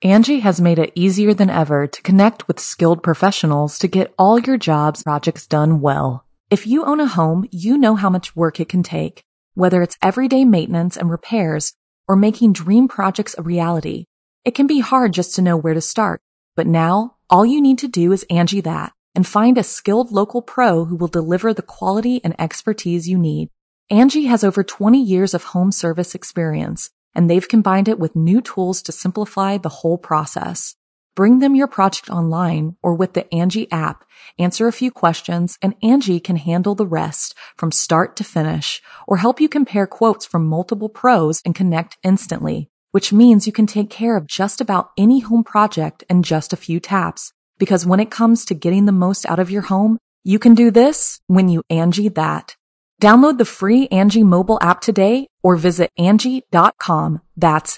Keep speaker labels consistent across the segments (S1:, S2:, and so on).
S1: Angie has made it easier than ever to connect with skilled professionals to get all your jobs projects done well. If you own a home, you know how much work it can take, whether it's everyday maintenance and repairs or making dream projects a reality. It can be hard just to know where to start, but now all you need to do is Angie that and find a skilled local pro who will deliver the quality and expertise you need. Angie has over 20 years of home service experience, and they've combined it with new tools to simplify the whole process. Bring them your project online or with the Angie app, answer a few questions, and Angie can handle the rest from start to finish or help you compare quotes from multiple pros and connect instantly, which means you can take care of just about any home project in just a few taps. Because when it comes to getting the most out of your home, you can do this when you Angie that. Download the free Angie mobile app today or visit Angie.com. That's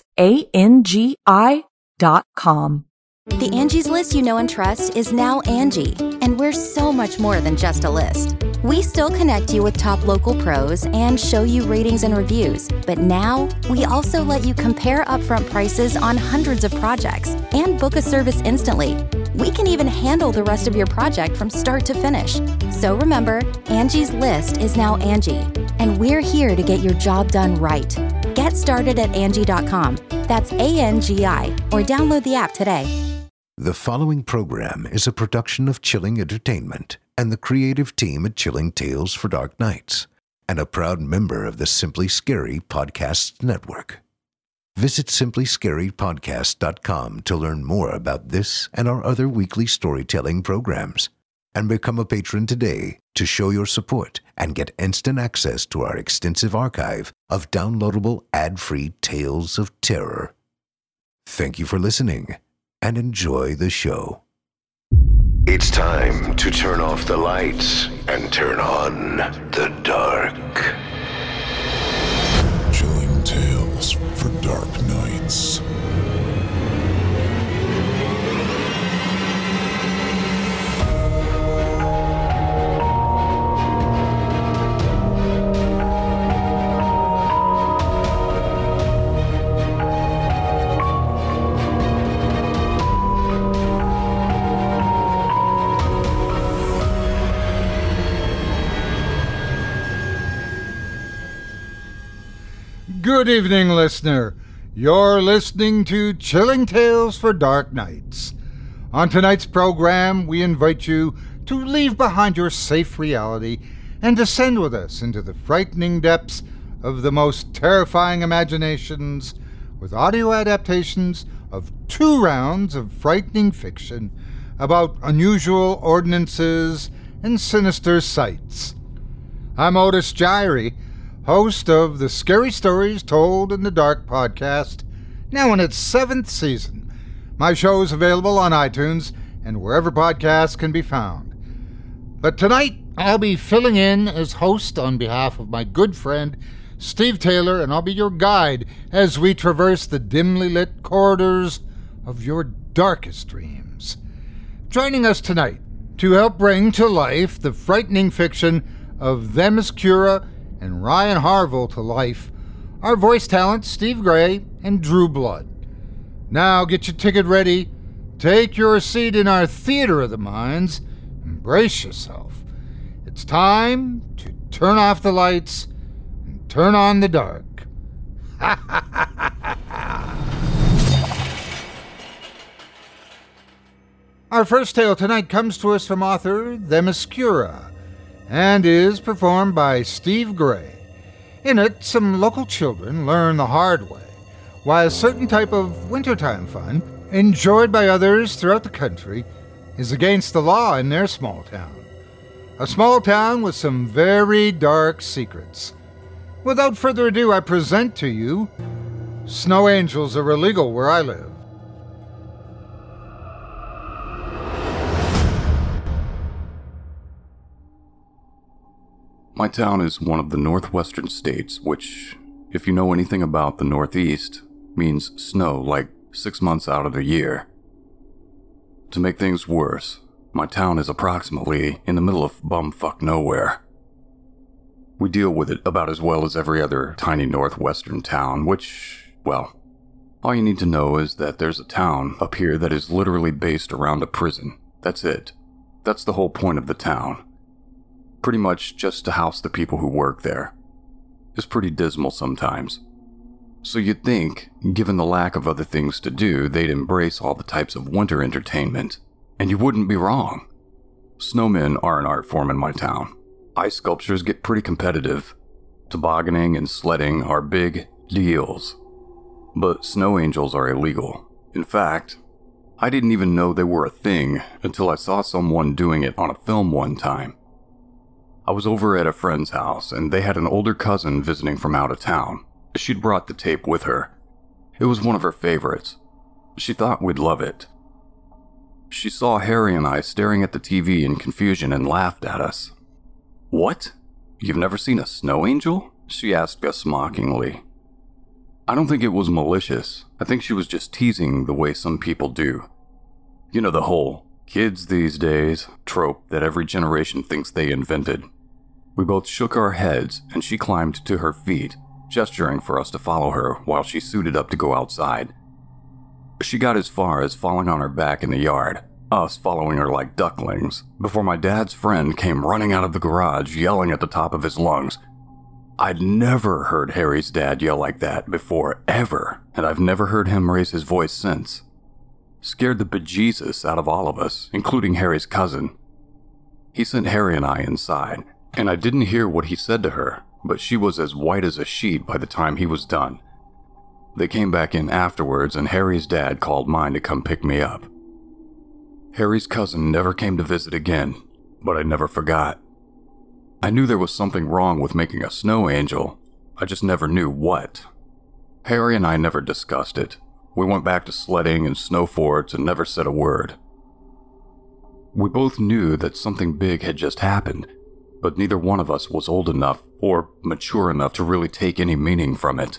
S1: ANGI.com.
S2: The Angie's List you know and trust is now Angie, and we're so much more than just a list. We still connect you with top local pros and show you ratings and reviews, but now we also let you compare upfront prices on hundreds of projects and book a service instantly. We can even handle the rest of your project from start to finish. So remember, Angie's List is now Angie, and we're here to get your job done right. Get started at Angie.com. That's ANGI, or download the app today.
S3: The following program is a production of Chilling Entertainment and the creative team at Chilling Tales for Dark Nights, and a proud member of the Simply Scary Podcasts Network. Visit simplyscarypodcast.com to learn more about this and our other weekly storytelling programs, and become a patron today to show your support and get instant access to our extensive archive of downloadable ad-free tales of terror. Thank you for listening, and enjoy the show.
S4: It's time to turn off the lights and turn on the dark.
S5: Chilling Tales for Dark Nights.
S6: Good evening, listener. You're listening to Chilling Tales for Dark Nights. On tonight's program, we invite you to leave behind your safe reality and descend with us into the frightening depths of the most terrifying imaginations with audio adaptations of 2 rounds of frightening fiction about unusual ordinances and sinister sights. I'm Otis Gyrie, host of the Scary Stories Told in the Dark podcast, now in its 7th season. My show is available on iTunes and wherever podcasts can be found. But tonight, I'll be filling in as host on behalf of my good friend, Steve Taylor, and I'll be your guide as we traverse the dimly lit corridors of your darkest dreams. Joining us tonight to help bring to life the frightening fiction of Themyscira and Ryan Harville to life, our voice talents Steve Gray and Drew Blood. Now get your ticket ready, take your seat in our theater of the minds, and brace yourself. It's time to turn off the lights and turn on the dark. Our first tale tonight comes to us from author Themyscira, and is performed by Steve Gray. In it, some local children learn the hard way, why a certain type of wintertime fun, enjoyed by others throughout the country, is against the law in their small town. A small town with some very dark secrets. Without further ado, I present to you Snow Angels Are Illegal Where I Live.
S7: My town is one of the northwestern states, which, if you know anything about the Northeast, means snow like 6 months out of the year. To make things worse, my town is approximately in the middle of bumfuck nowhere. We deal with it about as well as every other tiny northwestern town, which, well, All you need to know is that there's a town up here that is literally based around a prison. That's it. That's the whole point of the town. Pretty much just to house the people who work there. It's pretty dismal sometimes. So you'd think, given the lack of other things to do, they'd embrace all the types of winter entertainment. And you wouldn't be wrong. Snowmen are an art form in my town. Ice sculptures get pretty competitive. Tobogganing and sledding are big deals. But snow angels are illegal. In fact, I didn't even know they were a thing until I saw someone doing it on a film one time. I was over at a friend's house, and they had an older cousin visiting from out of town. She'd brought the tape with her. It was one of her favorites. She thought we'd love it. She saw Harry and I staring at the TV in confusion and laughed at us. "What? You've never seen a snow angel?" she asked us mockingly. I don't think it was malicious. I think she was just teasing the way some people do. You know, the whole kids these days trope that every generation thinks they invented. We both shook our heads, and she climbed to her feet, gesturing for us to follow her while she suited up to go outside. She got as far as falling on her back in the yard, us following her like ducklings, before my dad's friend came running out of the garage yelling at the top of his lungs. I'd never heard Harry's dad yell like that before, ever, and I've never heard him raise his voice since. Scared the bejesus out of all of us, including Harry's cousin. He sent Harry and I inside, and I didn't hear what he said to her, but she was as white as a sheet by the time he was done. They came back in afterwards, and Harry's dad called mine to come pick me up. Harry's cousin never came to visit again, but I never forgot. I knew there was something wrong with making a snow angel. I just never knew what. Harry and I never discussed it. We went back to sledding and snow forts and never said a word. We both knew that something big had just happened, but neither one of us was old enough or mature enough to really take any meaning from it.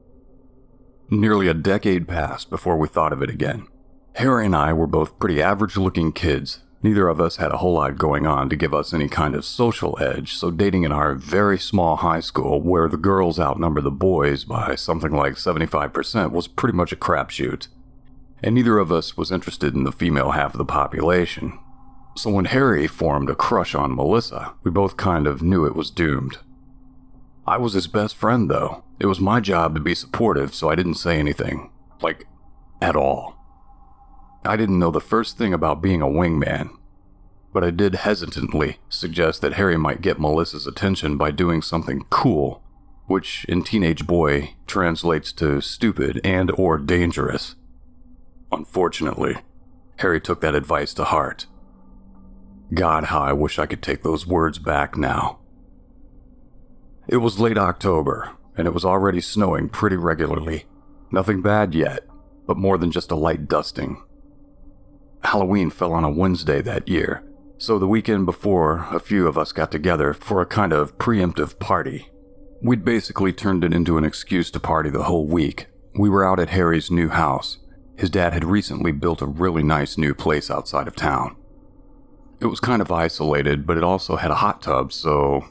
S7: Nearly a decade passed before we thought of it again. Harry and I were both pretty average-looking kids. Neither of us had a whole lot going on to give us any kind of social edge, so dating in our very small high school, where the girls outnumber the boys by something like 75%, was pretty much a crapshoot. And neither of us was interested in the female half of the population. So when Harry formed a crush on Melissa, we both kind of knew it was doomed. I was his best friend, though. It was my job to be supportive, so I didn't say anything. Like, at all. I didn't know the first thing about being a wingman, but I did hesitantly suggest that Harry might get Melissa's attention by doing something cool, which in teenage boy translates to stupid and or dangerous. Unfortunately, Harry took that advice to heart. God, how I wish I could take those words back now. It was late October, and it was already snowing pretty regularly. Nothing bad yet, but more than just a light dusting. Halloween fell on a Wednesday that year, so the weekend before, a few of us got together for a kind of preemptive party. We'd basically turned it into an excuse to party the whole week. We were out at Harry's new house. His dad had recently built a really nice new place outside of town. It was kind of isolated, but it also had a hot tub, so...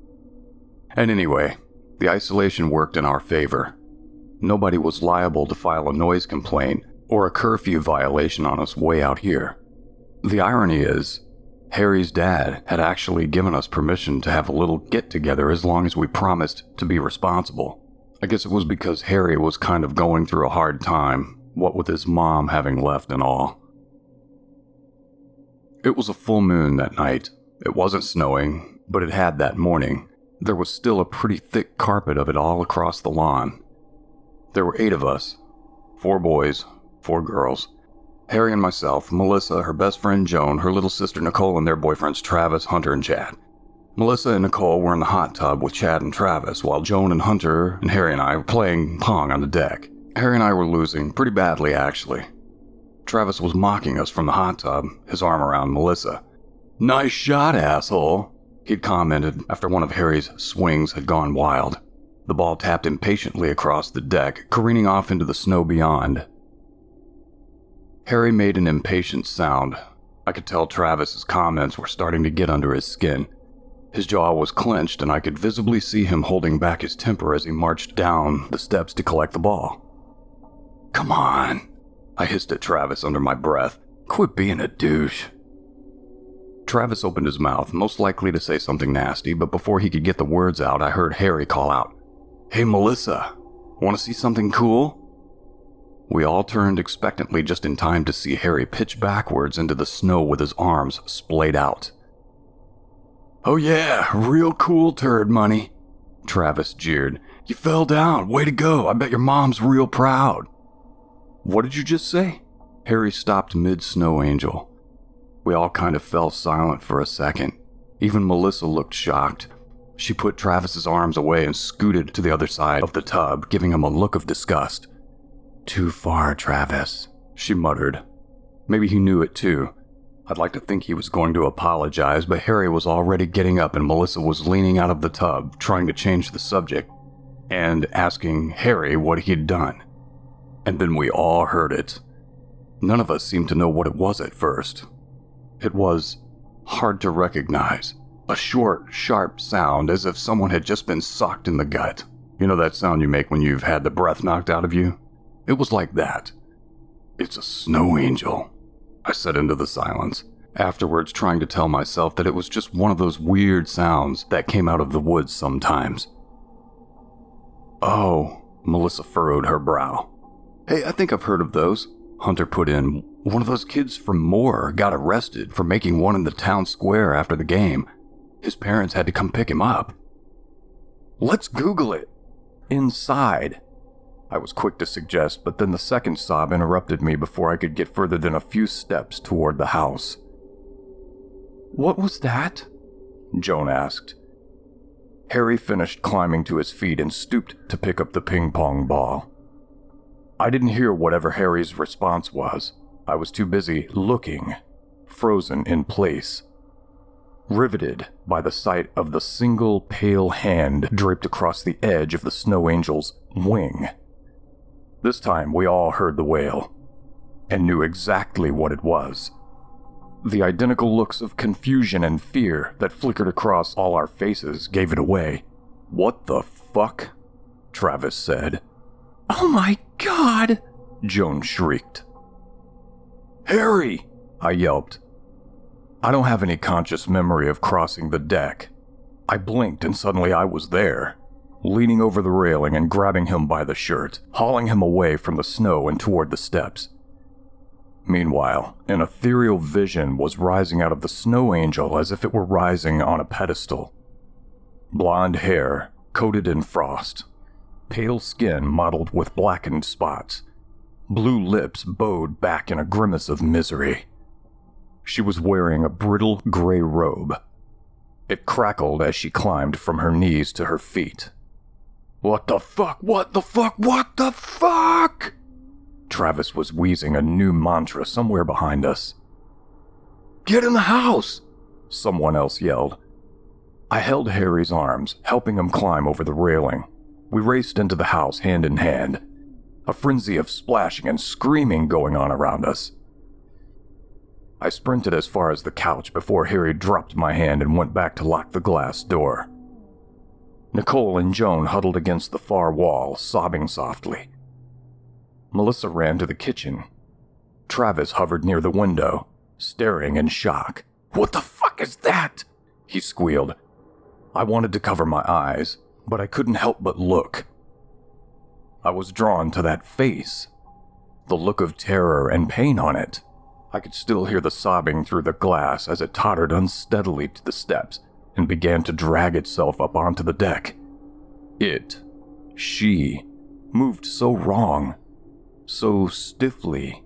S7: And anyway, the isolation worked in our favor. Nobody was liable to file a noise complaint or a curfew violation on us way out here. The irony is, Harry's dad had actually given us permission to have a little get-together as long as we promised to be responsible. I guess it was because Harry was kind of going through a hard time, what with his mom having left and all. It was a full moon that night. It wasn't snowing, but it had that morning. There was still a pretty thick carpet of it all across the lawn. There were 8 of us, 4 boys, 4 girls. Harry and myself, Melissa, her best friend Joan, her little sister Nicole, and their boyfriends Travis, Hunter, and Chad. Melissa and Nicole were in the hot tub with Chad and Travis, while Joan and Hunter and Harry and I were playing Pong on the deck. Harry and I were losing, pretty badly actually. Travis was mocking us from the hot tub, his arm around Melissa. "Nice shot, asshole," he'd commented after one of Harry's swings had gone wild. The ball tapped impatiently across the deck, careening off into the snow beyond. Harry made an impatient sound. I could tell Travis's comments were starting to get under his skin. His jaw was clenched, and I could visibly see him holding back his temper as he marched down the steps to collect the ball. Come on. I hissed at Travis under my breath. Quit being a douche. Travis opened his mouth, most likely to say something nasty, but before he could get the words out, I heard Harry call out, "Hey, Melissa, want to see something cool?" We all turned expectantly just in time to see Harry pitch backwards into the snow with his arms splayed out. "Oh yeah, real cool turd money," Travis jeered. "You fell down, way to go, I bet your mom's real proud." "What did you just say?" Harry stopped mid-snow angel. We all kind of fell silent for a second. Even Melissa looked shocked. She put Travis's arms away and scooted to the other side of the tub, giving him a look of disgust. "Too far, Travis," she muttered. Maybe he knew it too. I'd like to think he was going to apologize, but Harry was already getting up and Melissa was leaning out of the tub, trying to change the subject, and asking Harry what he'd done. And then we all heard it. None of us seemed to know what it was at first. It was hard to recognize. A short, sharp sound as if someone had just been socked in the gut. You know that sound you make when you've had the breath knocked out of you? It was like that. "It's a snow angel," I said into the silence, afterwards trying to tell myself that it was just one of those weird sounds that came out of the woods sometimes. "Oh," Melissa furrowed her brow. "Hey, I think I've heard of those," Hunter put in. "One of those kids from Moore got arrested for making one in the town square after the game. His parents had to come pick him up." "Let's Google it." "Inside," I was quick to suggest, but then the second sob interrupted me before I could get further than a few steps toward the house. "What was that?" Joan asked. Harry finished climbing to his feet and stooped to pick up the ping-pong ball. I didn't hear whatever Harry's response was. I was too busy looking, frozen in place, riveted by the sight of the single pale hand draped across the edge of the snow angel's wing. This time we all heard the wail, and knew exactly what it was. The identical looks of confusion and fear that flickered across all our faces gave it away. "What the fuck?" Travis said. "Oh my God!" Joan shrieked. "Harry!" I yelped. I don't have any conscious memory of crossing the deck. I blinked and suddenly I was there, leaning over the railing and grabbing him by the shirt, hauling him away from the snow and toward the steps. Meanwhile, an ethereal vision was rising out of the snow angel as if it were rising on a pedestal. Blonde hair, coated in frost. Pale skin mottled with blackened spots. Blue lips bowed back in a grimace of misery. She was wearing a brittle gray robe. It crackled as she climbed from her knees to her feet. "What the fuck? What the fuck? What the fuck?" Travis was wheezing a new mantra somewhere behind us. "Get in the house!" someone else yelled. I held Harry's arms, helping him climb over the railing. We raced into the house hand in hand, a frenzy of splashing and screaming going on around us. I sprinted as far as the couch before Harry dropped my hand and went back to lock the glass door. Nicole and Joan huddled against the far wall, sobbing softly. Melissa ran to the kitchen. Travis hovered near the window, staring in shock. "What the fuck is that?" he squealed. I wanted to cover my eyes, but I couldn't help but look. I was drawn to that face, the look of terror and pain on it. I could still hear the sobbing through the glass as it tottered unsteadily to the steps and began to drag itself up onto the deck. She, moved so wrong, so stiffly.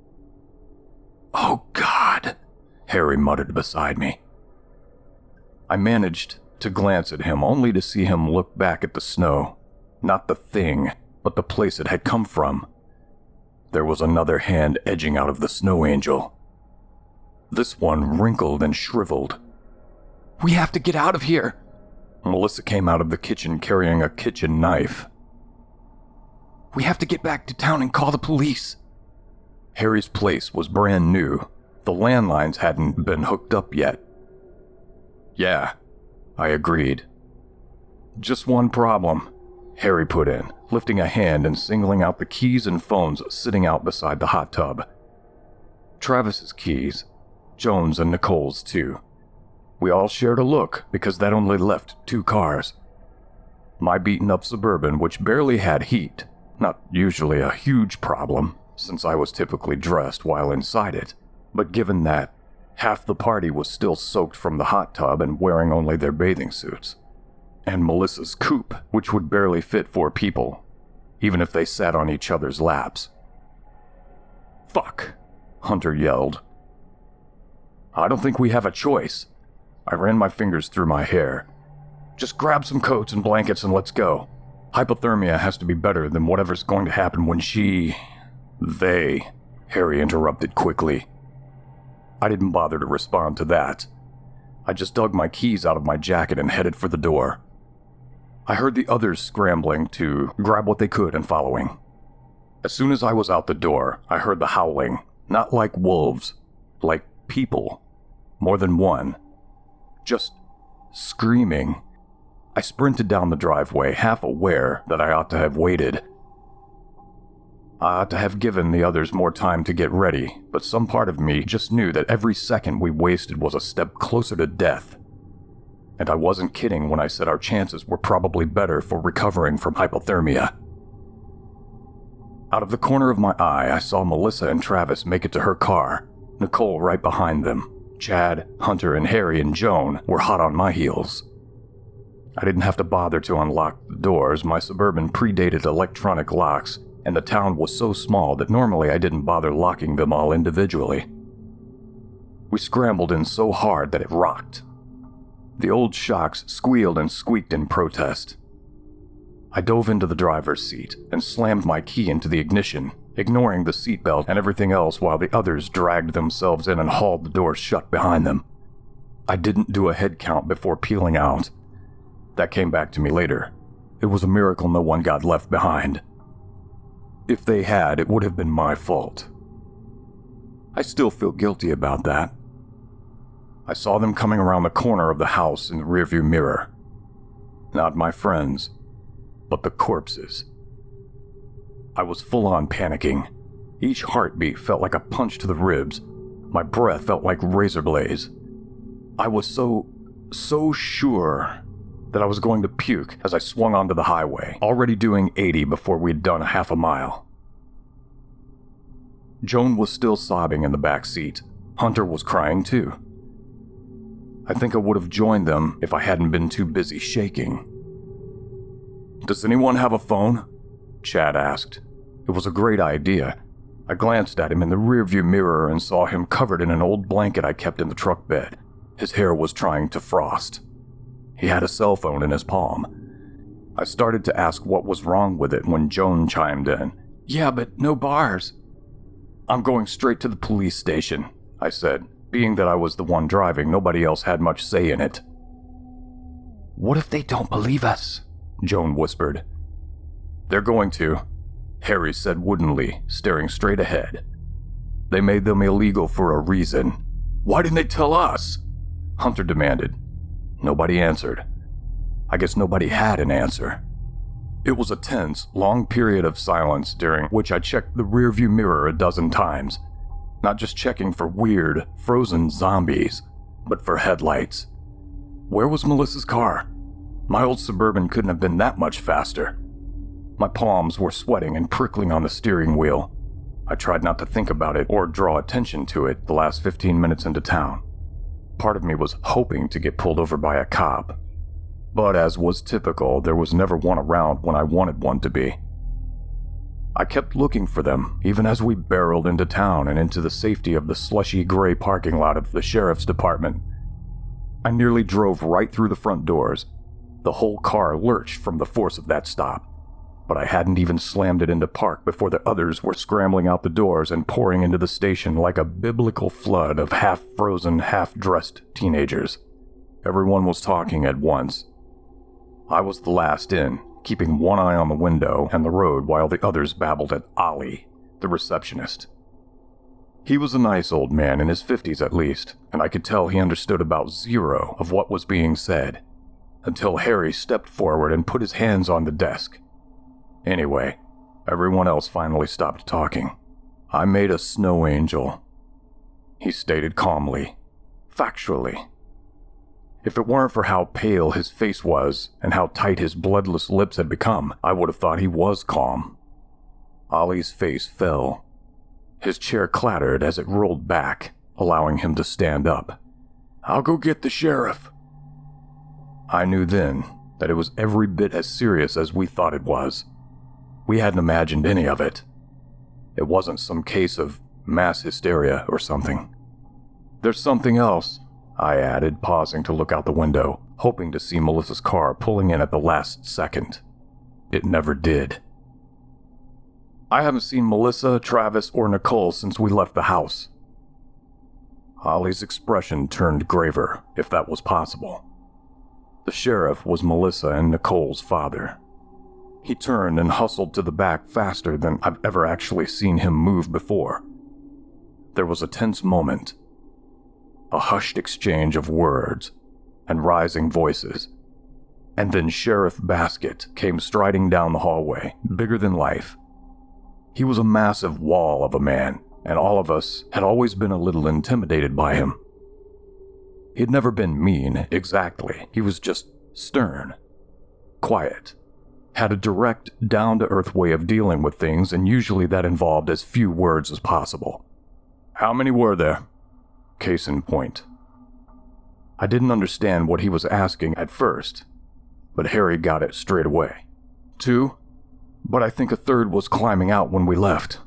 S7: "Oh God," Harry muttered beside me. I managed to glance at him only to see him look back at the snow, not the thing, but the place it had come from. There was another hand edging out of the snow angel. This one wrinkled and shriveled. "We have to get out of here." Melissa came out of the kitchen carrying a kitchen knife. "We have to get back to town and call the police." Harry's place was brand new. The landlines hadn't been hooked up yet. "Yeah," I agreed. "Just one problem." Harry put in, lifting a hand and singling out the keys and phones sitting out beside the hot tub. Travis's keys, Joan's and Nicole's too. We all shared a look because that only left 2 cars. My beaten-up Suburban, which barely had heat, not usually a huge problem, since I was typically dressed while inside it, but given that half the party was still soaked from the hot tub and wearing only their bathing suits. And Melissa's coupe, which would barely fit 4 people, even if they sat on each other's laps. "Fuck," Hunter yelled. "I don't think we have a choice." I ran my fingers through my hair. "Just grab some coats and blankets and let's go. Hypothermia has to be better than whatever's going to happen when they," Harry interrupted quickly. I didn't bother to respond to that. I just dug my keys out of my jacket and headed for the door. I heard the others scrambling to grab what they could and following. As soon as I was out the door, I heard the howling, not like wolves, like people, more than one, just screaming. I sprinted down the driveway, half aware that I ought to have waited. I ought to have given the others more time to get ready, but some part of me just knew that every second we wasted was a step closer to death. And I wasn't kidding when I said our chances were probably better for recovering from hypothermia. Out of the corner of my eye, I saw Melissa and Travis make it to her car, Nicole right behind them. Chad, Hunter, and Harry and Joan were hot on my heels. I didn't have to bother to unlock the doors. My Suburban predated electronic locks, and the town was so small that normally I didn't bother locking them all individually. We scrambled in so hard that it rocked. The old shocks squealed and squeaked in protest. I dove into the driver's seat and slammed my key into the ignition, ignoring the seatbelt and everything else while the others dragged themselves in and hauled the doors shut behind them. I didn't do a head count before peeling out. That came back to me later. It was a miracle no one got left behind. If they had, it would have been my fault. I still feel guilty about that. I saw them coming around the corner of the house in the rearview mirror. Not my friends, but the corpses. I was full-on panicking. Each heartbeat felt like a punch to the ribs. My breath felt like razor blades. I was so sure that I was going to puke as I swung onto the highway, already doing 80 before we'd done half a mile. Joan was still sobbing in the back seat. Hunter was crying too. I think I would have joined them if I hadn't been too busy shaking. "Does anyone have a phone?" Chad asked. It was a great idea. I glanced at him in the rearview mirror and saw him covered in an old blanket I kept in the truck bed. His hair was trying to frost. He had a cell phone in his palm. I started to ask what was wrong with it when Joan chimed in. "Yeah, but no bars." "I'm going straight to the police station," I said. Being that I was the one driving, nobody else had much say in it. "What if they don't believe us?" Joan whispered. "They're going to," Harry said woodenly, staring straight ahead. "They made them illegal for a reason." "Why didn't they tell us?" Hunter demanded. Nobody answered. I guess nobody had an answer. It was a tense, long period of silence during which I checked the rearview mirror a dozen times. Not just checking for weird, frozen zombies, but for headlights. Where was Melissa's car? My old Suburban couldn't have been that much faster. My palms were sweating and prickling on the steering wheel. I tried not to think about it or draw attention to it the last 15 minutes into town. Part of me was hoping to get pulled over by a cop. But as was typical, there was never one around when I wanted one to be. I kept looking for them, even as we barreled into town and into the safety of the slushy gray parking lot of the sheriff's department. I nearly drove right through the front doors. The whole car lurched from the force of that stop. But I hadn't even slammed it into park before the others were scrambling out the doors and pouring into the station like a biblical flood of half-frozen, half-dressed teenagers. Everyone was talking at once. I was the last in, keeping one eye on the window and the road while the others babbled at Ollie, the receptionist. He was a nice old man in his 50s at least, and I could tell he understood about zero of what was being said, until Harry stepped forward and put his hands on the desk, Anyway, everyone else finally stopped talking. I made a snow angel, he stated calmly, factually. If it weren't for how pale his face was and how tight his bloodless lips had become, I would have thought he was calm. Ollie's face fell. His chair clattered as it rolled back, allowing him to stand up. "I'll go get the sheriff." I knew then that it was every bit as serious as we thought it was. We hadn't imagined any of it. It wasn't some case of mass hysteria or something. "There's something else," I added, pausing to look out the window, hoping to see Melissa's car pulling in at the last second. It never did. "I haven't seen Melissa, Travis, or Nicole since we left the house." Ollie's expression turned graver, if that was possible. The sheriff was Melissa and Nicole's father. He turned and hustled to the back faster than I've ever actually seen him move before. There was a tense moment, a hushed exchange of words and rising voices, and then Sheriff Baskett came striding down the hallway, bigger than life. He was a massive wall of a man, and all of us had always been a little intimidated by him. He'd never been mean, exactly. He was just stern, quiet, had a direct, down-to-earth way of dealing with things, and usually that involved as few words as possible. "How many were there?" Case in point. I didn't understand what he was asking at first, but Harry got it straight away. "2, but I think a third was climbing out when we left."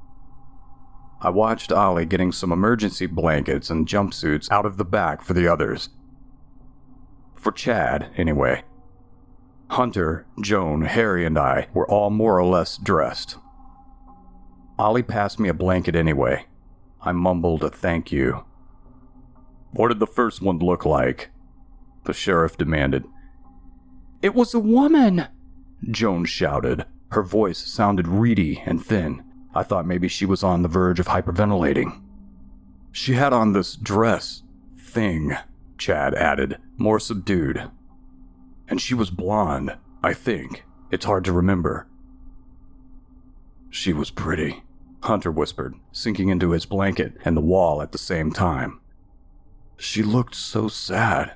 S7: I watched Ollie getting some emergency blankets and jumpsuits out of the back for the others. For Chad, anyway. Hunter, Joan, Harry, and I were all more or less dressed. Ollie passed me a blanket anyway. I mumbled a thank you. "What did the first one look like?" the sheriff demanded. "It was a woman!" Joan shouted. Her voice sounded reedy and thin. I thought maybe she was on the verge of hyperventilating. "She had on this dress thing," Chad added, more subdued. "And she was blonde, I think. It's hard to remember." "She was pretty," Hunter whispered, sinking into his blanket and the wall at the same time. "She looked so sad."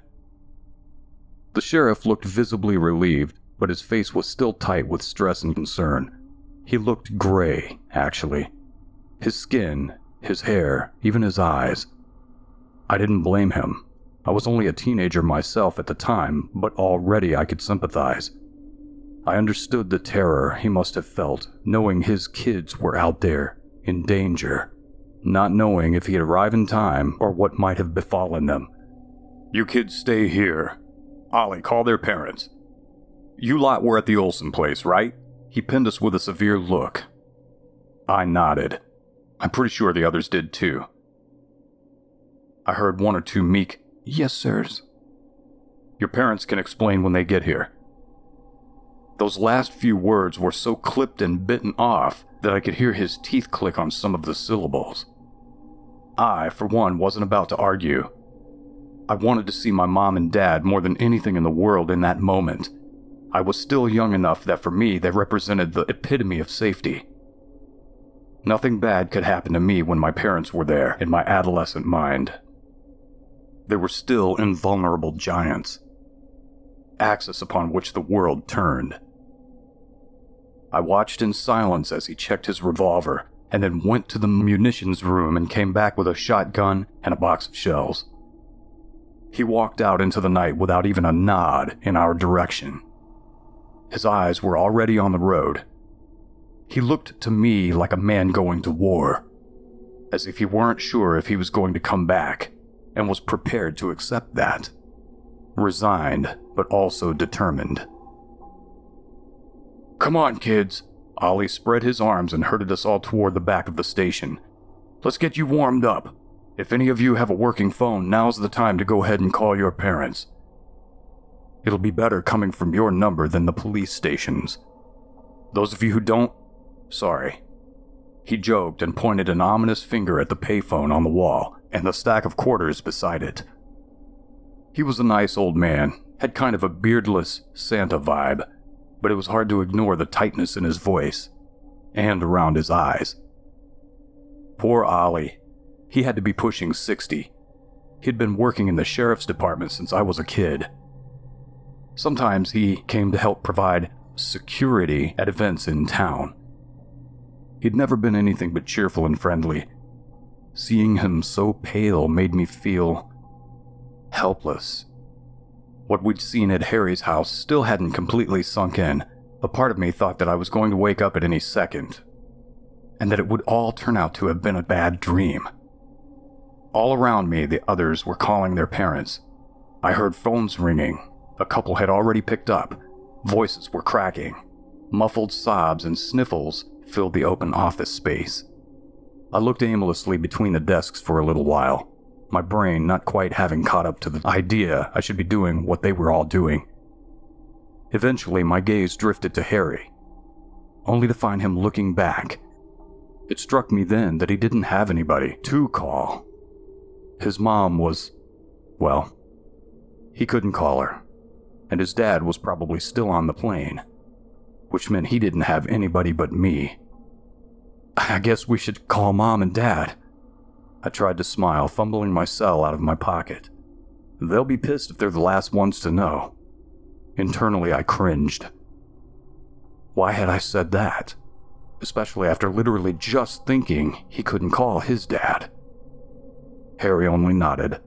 S7: The sheriff looked visibly relieved, but his face was still tight with stress and concern. He looked gray, actually. His skin, his hair, even his eyes. I didn't blame him. I was only a teenager myself at the time, but already I could sympathize. I understood the terror he must have felt, knowing his kids were out there, in danger, not knowing if he'd arrive in time or what might have befallen them. "You kids stay here. Ollie, call their parents. You lot were at the Olsen place, right?" He pinned us with a severe look. I nodded. I'm pretty sure the others did too. I heard one or two meek, "Yes, sirs." "Your parents can explain when they get here." Those last few words were so clipped and bitten off that I could hear his teeth click on some of the syllables. I, for one, wasn't about to argue. I wanted to see my mom and dad more than anything in the world in that moment. I was still young enough that for me they represented the epitome of safety. Nothing bad could happen to me when my parents were there in my adolescent mind. They were still invulnerable giants, axis upon which the world turned. I watched in silence as he checked his revolver and then went to the munitions room and came back with a shotgun and a box of shells. He walked out into the night without even a nod in our direction. His eyes were already on the road. He looked to me like a man going to war, as if he weren't sure if he was going to come back, and was prepared to accept that. Resigned, but also determined. "Come on, kids." Ollie spread his arms and herded us all toward the back of the station. "Let's get you warmed up. If any of you have a working phone, now's the time to go ahead and call your parents. It'll be better coming from your number than the police station's. Those of you who don't, sorry." He joked and pointed an ominous finger at the payphone on the wall and the stack of quarters beside it. He was a nice old man, had kind of a beardless Santa vibe. but it was hard to ignore the tightness in his voice and around his eyes. Poor Ollie. He had to be pushing 60. He'd been working in the sheriff's department since I was a kid. Sometimes he came to help provide security at events in town. He'd never been anything but cheerful and friendly. Seeing him so pale made me feel helpless. What we'd seen at Harry's house still hadn't completely sunk in. A part of me thought that I was going to wake up at any second, and that it would all turn out to have been a bad dream. All around me, the others were calling their parents. I heard phones ringing. A couple had already picked up. Voices were cracking. Muffled sobs and sniffles filled the open office space. I looked aimlessly between the desks for a little while, my brain not quite having caught up to the idea I should be doing what they were all doing. Eventually, my gaze drifted to Harry, only to find him looking back. It struck me then that he didn't have anybody to call. His mom was, well, he couldn't call her, and his dad was probably still on the plane, which meant he didn't have anybody but me. I guess we should call Mom and Dad. I tried to smile, fumbling my cell out of my pocket. They'll be pissed if they're the last ones to know. Internally, I cringed. Why had I said that? Especially after literally just thinking he couldn't call his dad. Harry only nodded.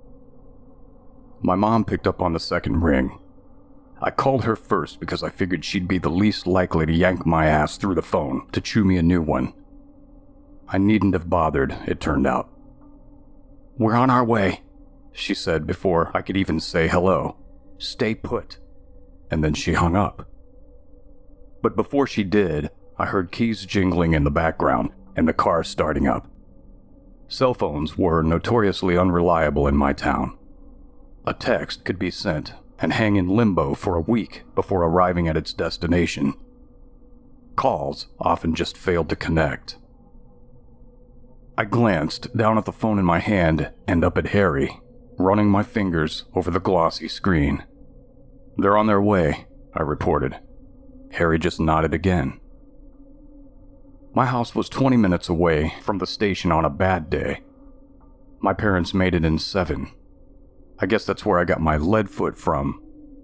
S7: My mom picked up on the second ring. I called her first because I figured she'd be the least likely to yank my ass through the phone to chew me a new one. I needn't have bothered, it turned out. "We're on our way," she said before I could even say hello. "Stay put." And then she hung up. But before she did, I heard keys jingling in the background and the car starting up. Cell phones were notoriously unreliable in my town. A text could be sent and hang in limbo for a week before arriving at its destination. Calls often just failed to connect. I glanced down at the phone in my hand and up at Harry, running my fingers over the glossy screen. "They're on their way," I reported. Harry just nodded again. My house was 20 minutes away from the station on a bad day. My parents made it in 7. I guess that's where I got my lead foot from.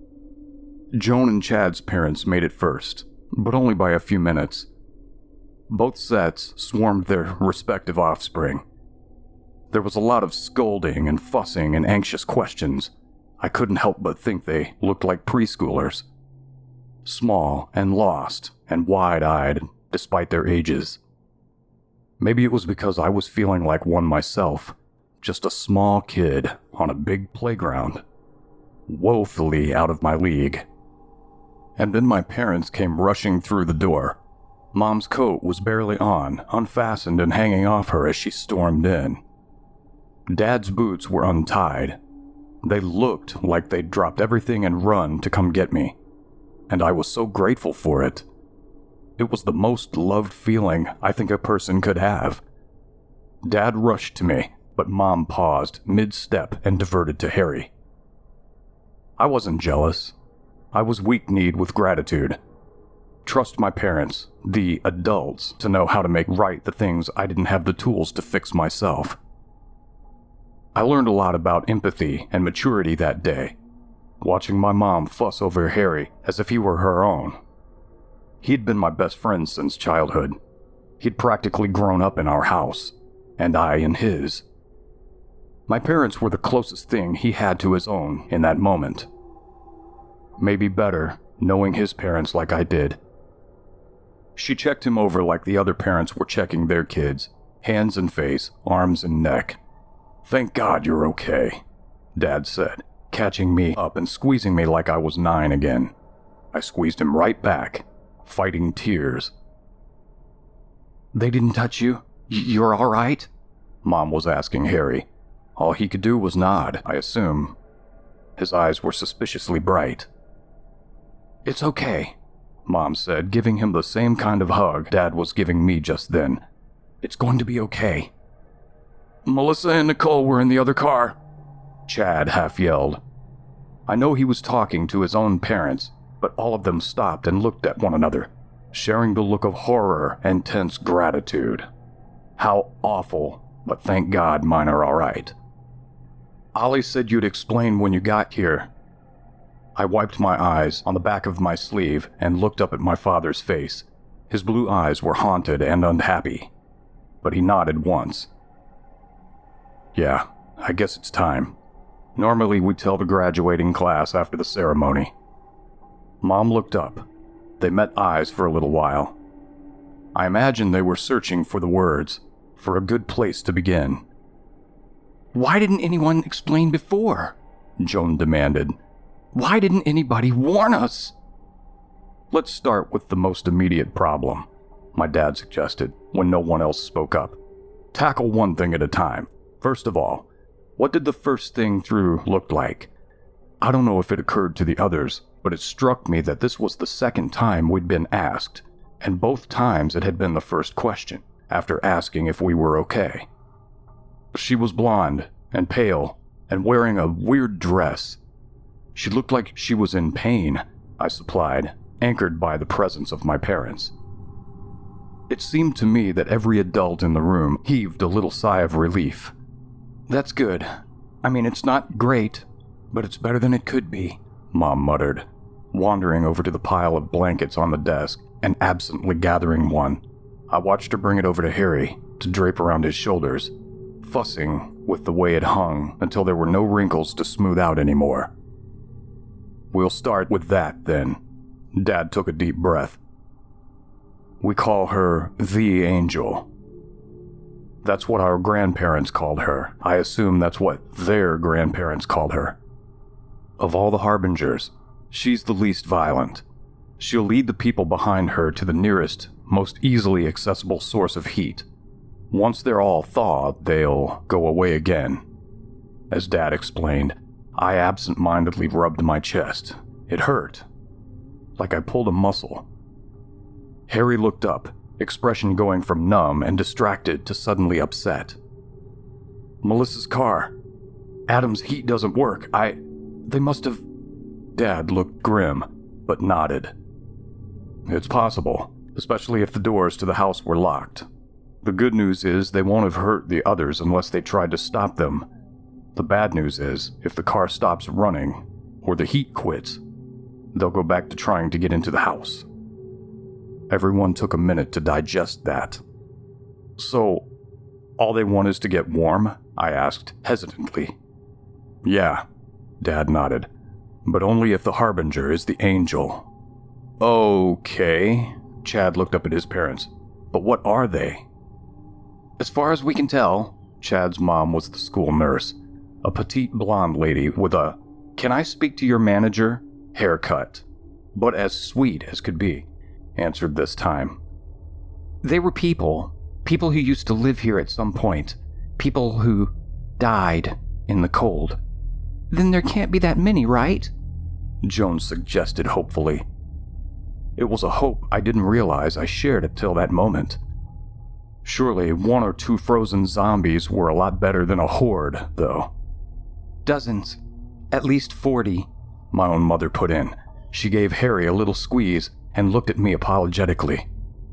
S7: Joan and Chad's parents made it first, but only by a few minutes. Both sets swarmed their respective offspring. There was a lot of scolding and fussing and anxious questions. I couldn't help but think they looked like preschoolers. Small and lost and wide-eyed despite their ages. Maybe it was because I was feeling like one myself, just a small kid on a big playground, woefully out of my league. And then my parents came rushing through the door. Mom's coat was barely on, unfastened and hanging off her as she stormed in. Dad's boots were untied. They looked like they'd dropped everything and run to come get me, and I was so grateful for it. It was the most loved feeling I think a person could have. Dad rushed to me, but Mom paused mid-step and diverted to Harry. I wasn't jealous. I was weak-kneed with gratitude. Trust my parents, the adults, to know how to make right the things I didn't have the tools to fix myself. I learned a lot about empathy and maturity that day, watching my mom fuss over Harry as if he were her own. He'd been my best friend since childhood. He'd practically grown up in our house, and I in his. My parents were the closest thing he had to his own in that moment. Maybe better, knowing his parents like I did. She checked him over like the other parents were checking their kids, hands and face, arms and neck. "Thank God you're okay," Dad said, catching me up and squeezing me like I was 9 again. I squeezed him right back, fighting tears. "They didn't touch you? You're all right?" Mom was asking Harry. All he could do was nod, I assume. His eyes were suspiciously bright. "It's okay," Mom said, giving him the same kind of hug Dad was giving me just then. "It's going to be okay." "Melissa and Nicole were in the other car," Chad half yelled. I know he was talking to his own parents, but all of them stopped and looked at one another, sharing the look of horror and tense gratitude. How awful, but thank God mine are all right. Ollie said you'd explain when you got here. I wiped my eyes on the back of my sleeve and looked up at my father's face. His blue eyes were haunted and unhappy, but he nodded once. Yeah, I guess it's time. Normally we tell the graduating class after the ceremony. Mom looked up. They met eyes for a little while. I imagine they were searching for the words, for a good place to begin. Why didn't anyone explain before? Joan demanded. Why didn't anybody warn us? Let's start with the most immediate problem, my dad suggested, when no one else spoke up. Tackle one thing at a time. First of all, what did the first thing through look like? I don't know if it occurred to the others, but it struck me that this was the second time we'd been asked, and both times it had been the first question, after asking if we were okay. She was blonde and pale and wearing a weird dress. She looked like she was in pain, I supplied, anchored by the presence of my parents. It seemed to me that every adult in the room heaved a little sigh of relief. That's good. I mean, it's not great, but it's better than it could be, Mom muttered, wandering over to the pile of blankets on the desk and absently gathering one. I watched her bring it over to Harry to drape around his shoulders, fussing with the way it hung until there were no wrinkles to smooth out anymore. We'll start with that, then. Dad took a deep breath. We call her the Angel. That's what our grandparents called her. I assume that's what their grandparents called her. Of all the harbingers, she's the least violent. She'll lead the people behind her to the nearest, most easily accessible source of heat. Once they're all thawed, they'll go away again. As Dad explained, I absent-mindedly rubbed my chest. It hurt, like I pulled a muscle. Harry looked up, expression going from numb and distracted to suddenly upset. Melissa's car. Adam's heat doesn't work. They must have... Dad looked grim, but nodded. It's possible, especially if the doors to the house were locked. The good news is they won't have hurt the others unless they tried to stop them. The bad news is, if the car stops running, or the heat quits, they'll go back to trying to get into the house. Everyone took a minute to digest that. So, all they want is to get warm? I asked, hesitantly. Yeah, Dad nodded, but only if the Harbinger is the Angel. Okay, Chad looked up at his parents, but what are they? As far as we can tell, Chad's mom was the school nurse, a petite blonde lady with a, "Can I speak to your manager?" haircut, but as sweet as could be, answered this time. They were people who used to live here at some point, people who died in the cold. Then there can't be that many, right? Jones suggested hopefully. It was a hope I didn't realize I shared until that moment. Surely 1 or 2 frozen zombies were a lot better than a horde, though. Dozens. At least 40, my own mother put in. She gave Harry a little squeeze and looked at me apologetically.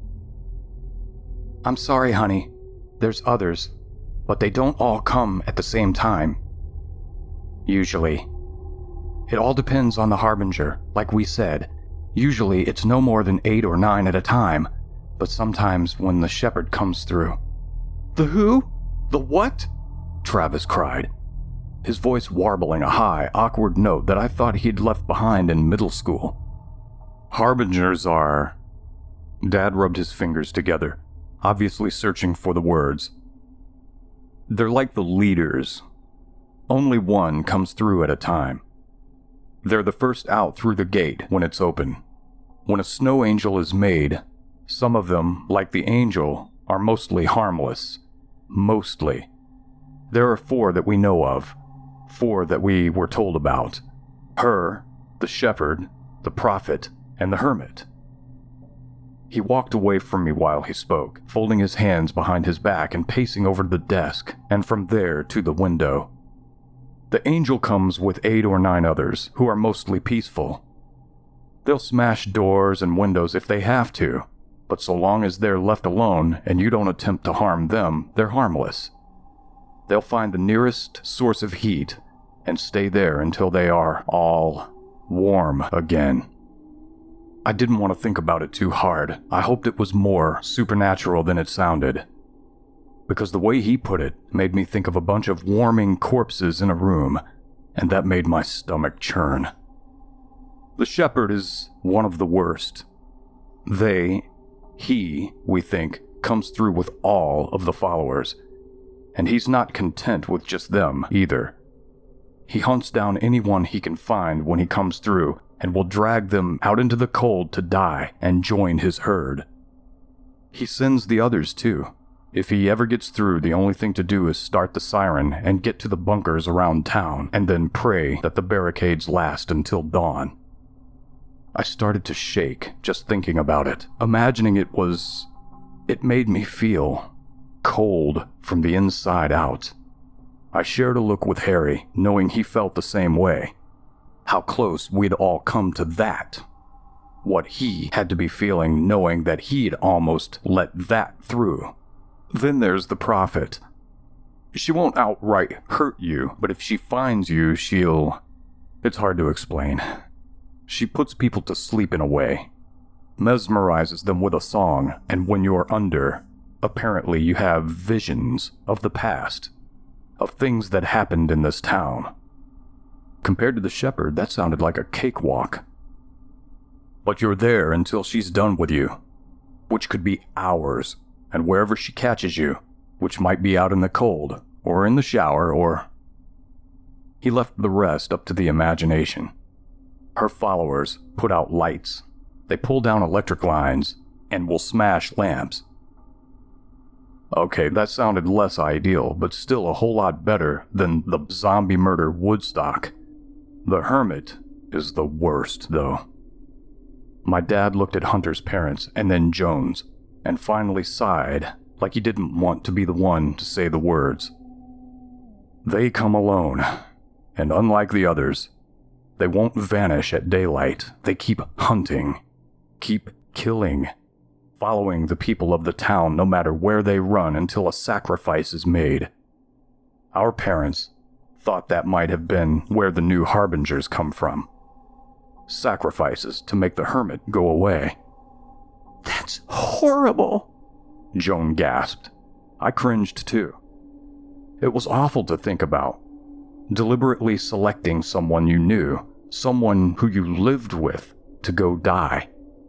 S7: I'm sorry, honey. There's others, but they don't all come at the same time. Usually. It all depends on the Harbinger, like we said. Usually it's no more than 8 or 9 at a time, but sometimes when the shepherd comes through. The who? The what? Travis cried, his voice warbling a high, awkward note that I thought he'd left behind in middle school. Harbingers are... Dad rubbed his fingers together, obviously searching for the words. They're like the leaders. Only one comes through at a time. They're the first out through the gate when it's open. When a snow angel is made, some of them, like the angel, are mostly harmless. Mostly. There are 4 that we know of. 4 that we were told about. Her, the shepherd, the prophet, and the hermit. He walked away from me while he spoke, folding his hands behind his back and pacing over to the desk, and from there to the window. The angel comes with 8 or 9 others, who are mostly peaceful. They'll smash doors and windows if they have to, but so long as they're left alone and you don't attempt to harm them, they're harmless. They'll find the nearest source of heat and stay there until they are all warm again. I didn't want to think about it too hard. I hoped it was more supernatural than it sounded, because the way he put it made me think of a bunch of warming corpses in a room, and that made my stomach churn. The shepherd is one of the worst. He, we think, comes through with all of the followers, and he's not content with just them either. He hunts down anyone he can find when he comes through and will drag them out into the cold to die and join his herd. He sends the others too. If he ever gets through, the only thing to do is start the siren and get to the bunkers around town and then pray that the barricades last until dawn. I started to shake just thinking about it, imagining it made me feel cold from the inside out. I shared a look with Harry, knowing he felt the same way. How close we'd all come to that. What he had to be feeling, knowing that he'd almost let that through. Then there's the prophet. She won't outright hurt you, but if she finds you, it's hard to explain. She puts people to sleep in a way, mesmerizes them with a song, and when you're under, apparently you have visions of the past, of things that happened in this town. Compared to the shepherd, that sounded like a cakewalk. But you're there until she's done with you, which could be hours, and wherever she catches you, which might be out in the cold, or in the shower, or... He left the rest up to the imagination. Her followers put out lights. They pull down electric lines, and will smash lamps. Okay, that sounded less ideal, but still a whole lot better than the zombie murder Woodstock. The hermit is the worst, though. My dad looked at Hunter's parents and then Jones, and finally sighed like he didn't want to be the one to say the words. They come alone, and unlike the others, they won't vanish at daylight. They keep hunting, keep killing, following the people of the town no matter where they run until a sacrifice is made. Our parents thought that might have been where the new harbingers come from. Sacrifices to make the hermit go away. "That's horrible," Joan gasped. I cringed too. It was awful to think about. Deliberately selecting someone you knew, someone who you lived with, to go die.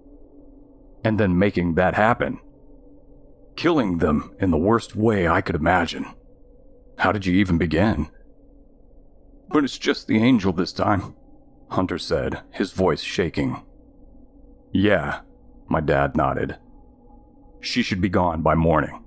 S7: And then making that happen. Killing them in the worst way I could imagine. How did you even begin? "But it's just the angel this time," Hunter said, his voice shaking. "Yeah," my dad nodded. "She should be gone by morning."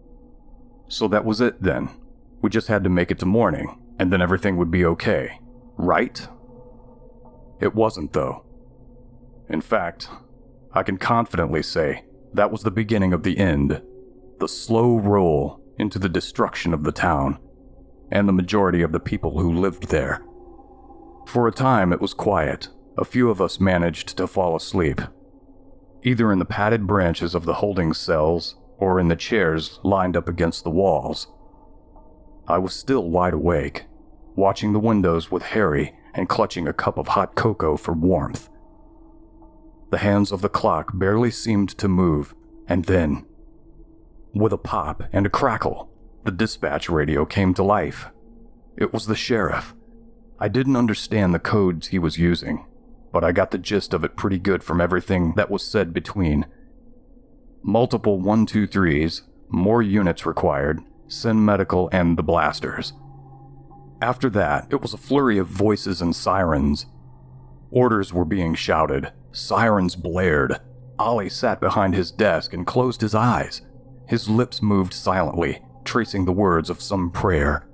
S7: So that was it then. We just had to make it to morning, and then everything would be okay, right? It wasn't, though. In fact, I can confidently say that was the beginning of the end, the slow roll into the destruction of the town, and the majority of the people who lived there. For a time it was quiet. A few of us managed to fall asleep, either in the padded branches of the holding cells or in the chairs lined up against the walls. I was still wide awake, watching the windows with Harry and clutching a cup of hot cocoa for warmth. The hands of the clock barely seemed to move, and then, with a pop and a crackle, the dispatch radio came to life. It was the sheriff. I didn't understand the codes he was using, but I got the gist of it pretty good from everything that was said between. Multiple 123s, more units required, send medical and the blasters. After that, it was a flurry of voices and sirens. Orders were being shouted, sirens blared. Ollie sat behind his desk and closed his eyes. His lips moved silently, tracing the words of some prayer.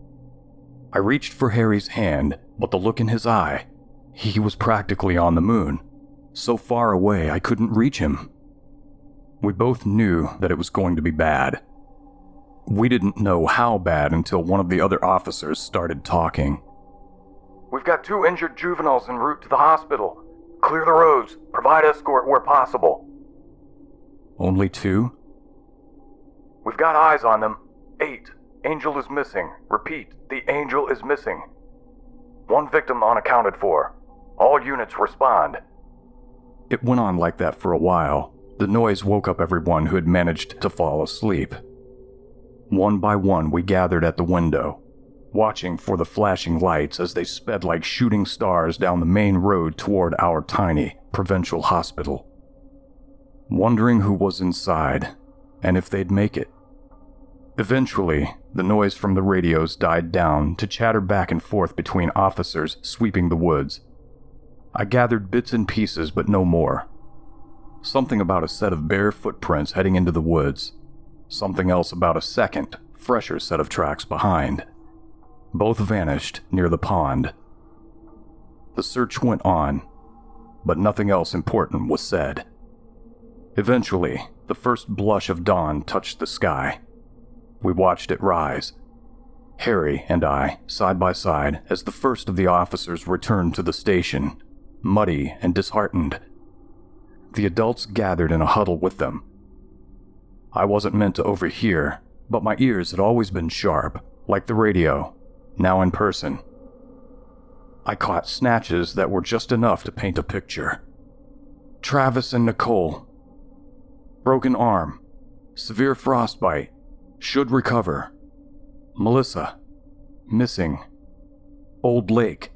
S7: I reached for Harry's hand, but the look in his eye, he was practically on the moon. So far away I couldn't reach him. We both knew that it was going to be bad. We didn't know how bad until one of the other officers started talking. "We've got 2 injured juveniles en route to the hospital.
S8: Clear the roads. Provide escort where possible.
S7: Only 2?
S8: We've got eyes on them. 8. Angel is missing. Repeat, the Angel is missing. 1 victim unaccounted for. All units respond.
S7: It went on like that for a while. The noise woke up everyone who had managed to fall asleep. One by one, we gathered at the window, watching for the flashing lights as they sped like shooting stars down the main road toward our tiny provincial hospital. Wondering who was inside, and if they'd make it. Eventually, the noise from the radios died down to chatter back and forth between officers sweeping the woods. I gathered bits and pieces, but no more. Something about a set of bare footprints heading into the woods. Something else about a second, fresher set of tracks behind. Both vanished near the pond. The search went on, but nothing else important was said. Eventually, the first blush of dawn touched the sky. We watched it rise. Harry and I, side by side, as the first of the officers returned to the station, muddy and disheartened. The adults gathered in a huddle with them. I wasn't meant to overhear, but my ears had always been sharp, like the radio, now in person. I caught snatches that were just enough to paint a picture. Travis and Nicole. Broken arm. Severe frostbite. Should recover. Melissa. Missing. Old Lake.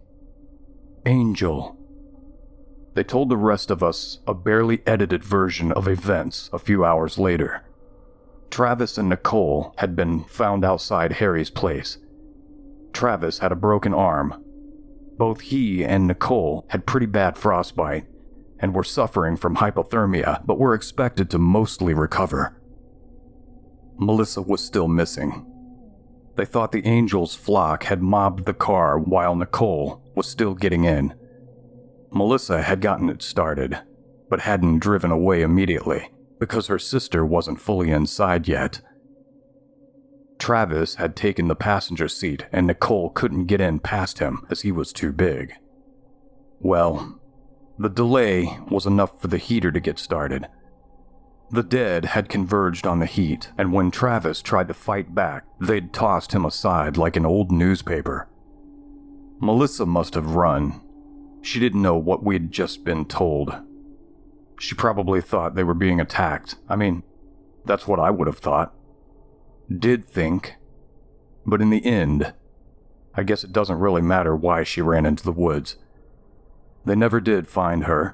S7: Angel. They told the rest of us a barely edited version of events a few hours later. Travis and Nicole had been found outside Harry's place. Travis had a broken arm. Both he and Nicole had pretty bad frostbite and were suffering from hypothermia, but were expected to mostly recover. Melissa was still missing. They thought the Angel's flock had mobbed the car while Nicole was still getting in. Melissa had gotten it started, but hadn't driven away immediately because her sister wasn't fully inside yet. Travis had taken the passenger seat and Nicole couldn't get in past him as he was too big. Well, the delay was enough for the heater to get started. The dead had converged on the heat, and when Travis tried to fight back, they'd tossed him aside like an old newspaper. Melissa must have run. She didn't know what we'd just been told. She probably thought they were being attacked. I mean, that's what I would have thought. Did think. But in the end, I guess it doesn't really matter why she ran into the woods. They never did find her.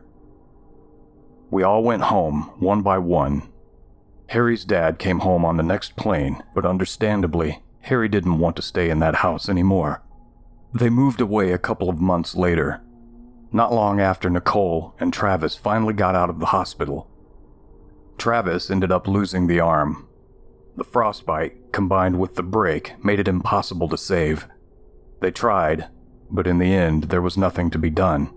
S7: We all went home, one by one. Harry's dad came home on the next plane, but understandably, Harry didn't want to stay in that house anymore. They moved away a couple of months later, not long after Nicole and Travis finally got out of the hospital. Travis ended up losing the arm. The frostbite, combined with the break, made it impossible to save. They tried, but in the end, there was nothing to be done.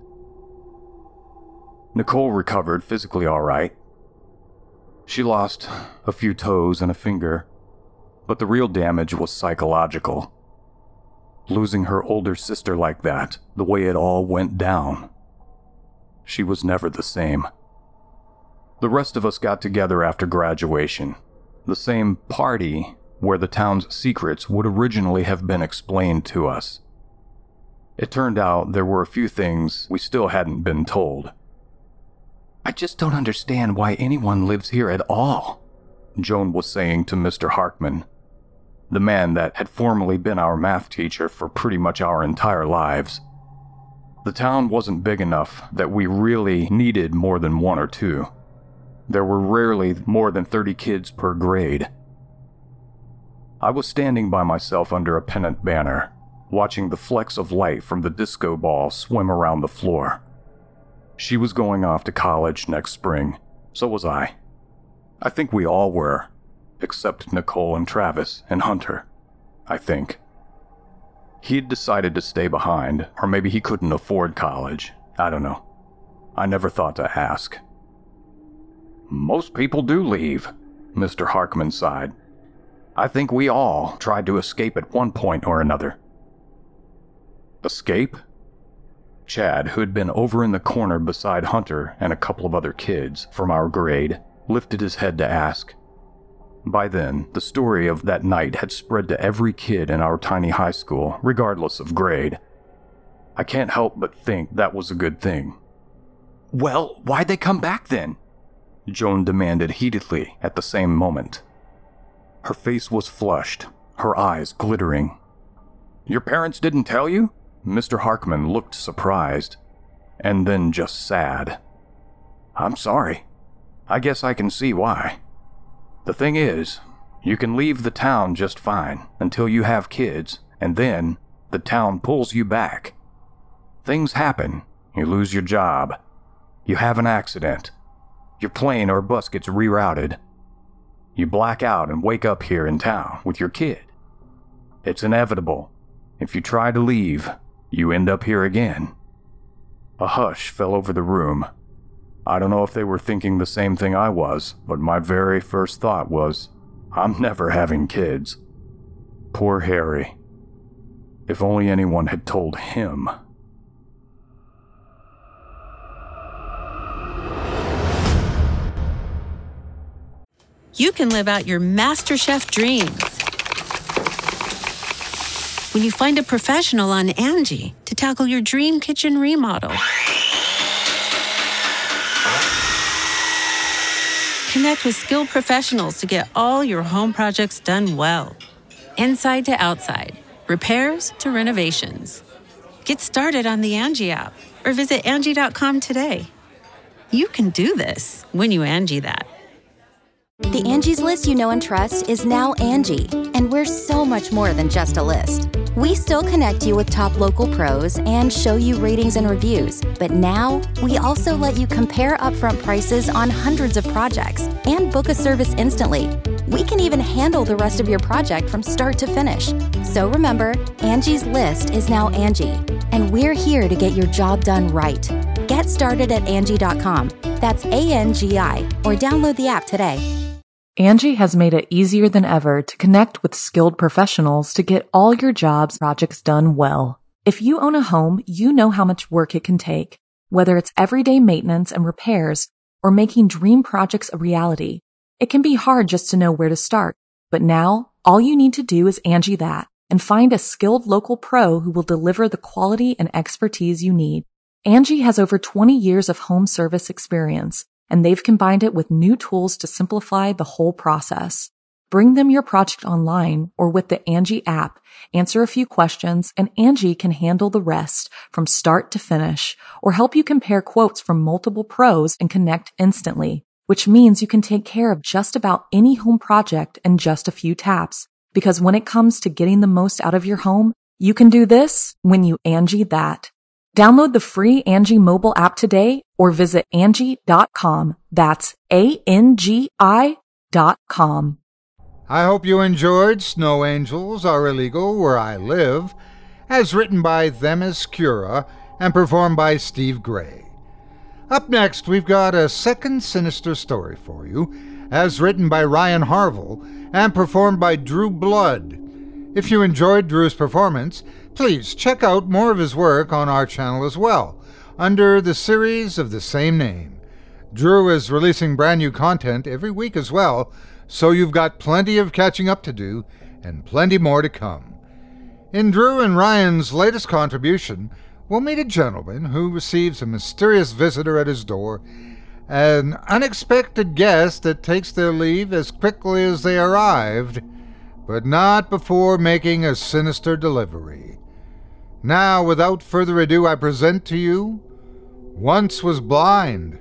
S7: Nicole recovered physically all right. She lost a few toes and a finger, but the real damage was psychological. Losing her older sister like that, the way it all went down. She was never the same. The rest of us got together after graduation, the same party where the town's secrets would originally have been explained to us. It turned out there were a few things we still hadn't been told. "I just don't understand why anyone lives here at all," Joan was saying to Mr. Harkman, the man that had formerly been our math teacher for pretty much our entire lives. The town wasn't big enough that we really needed more than 1 or 2. There were rarely more than 30 kids per grade. I was standing by myself under a pennant banner, watching the flecks of light from the disco ball swim around the floor. She was going off to college next spring. So was I. I think we all were, except Nicole and Travis and Hunter, I think. He'd decided to stay behind, or maybe he couldn't afford college. I don't know. I never thought to ask. "Most people do leave," Mr. Harkman sighed. "I think we all tried to escape at one point or another." Escape?
S8: Chad, who had been over in the corner beside Hunter and a couple of other kids from our grade, lifted his head to ask. By then, the story of that night had spread to every kid in our tiny high school, regardless of grade. I can't help but think that was a good thing. "Well, why'd they come back then?" Joan demanded heatedly at the same moment. Her face was flushed, her eyes glittering. "Your parents didn't tell you?" Mr. Harkman looked surprised, and then just sad. "I'm sorry. I guess I can see why. The thing is, you can leave the town just fine until you have kids, and then the town pulls you back. Things happen. You lose your job. You have an accident. Your plane or bus gets rerouted. You black out and wake up here in town with your kid. It's inevitable. If you try to leave, you end up here again." A hush fell over the room. I don't know if they were thinking the same thing I was, but my very first thought was, I'm never having kids. Poor Harry. If only anyone had told him.
S9: You can live out your MasterChef dreams when you find a professional on Angie to tackle your dream kitchen remodel. Connect with skilled professionals to get all your home projects done well. Inside to outside, repairs to renovations. Get started on the Angie app or visit Angie.com today. You can do this when you Angie that.
S2: The Angie's List you know and trust is now Angie, and we're so much more than just a list. We still connect you with top local pros and show you ratings and reviews, but now we also let you compare upfront prices on hundreds of projects and book a service instantly. We can even handle the rest of your project from start to finish. So remember, Angie's List is now Angie, and we're here to get your job done right. Get started at Angie.com. That's ANGI, or download the app today.
S1: Angie has made it easier than ever to connect with skilled professionals to get all your jobs projects done well. If you own a home, you know how much work it can take, whether it's everyday maintenance and repairs or making dream projects a reality. It can be hard just to know where to start, but now all you need to do is Angie that and find a skilled local pro who will deliver the quality and expertise you need. Angie has over 20 years of home service experience, and they've combined it with new tools to simplify the whole process. Bring them your project online or with the Angie app, answer a few questions, and Angie can handle the rest from start to finish, or help you compare quotes from multiple pros and connect instantly, which means you can take care of just about any home project in just a few taps. Because when it comes to getting the most out of your home, you can do this when you Angie that. Download the free Angie mobile app today or visit Angie.com. That's ANGI.com.
S6: I hope you enjoyed Snow Angels Are Illegal Where I Live, as written by Themis Cura and performed by Steve Gray. Up next, we've got a second sinister story for you, as written by Ryan Harville and performed by Drew Blood. If you enjoyed Drew's performance, please check out more of his work on our channel as well, under the series of the same name. Drew is releasing brand new content every week as well, so you've got plenty of catching up to do and plenty more to come. In Drew and Ryan's latest contribution, we'll meet a gentleman who receives a mysterious visitor at his door, an unexpected guest that takes their leave as quickly as they arrived, but not before making a sinister delivery. Now, without further ado, I present to you Once Was Blind.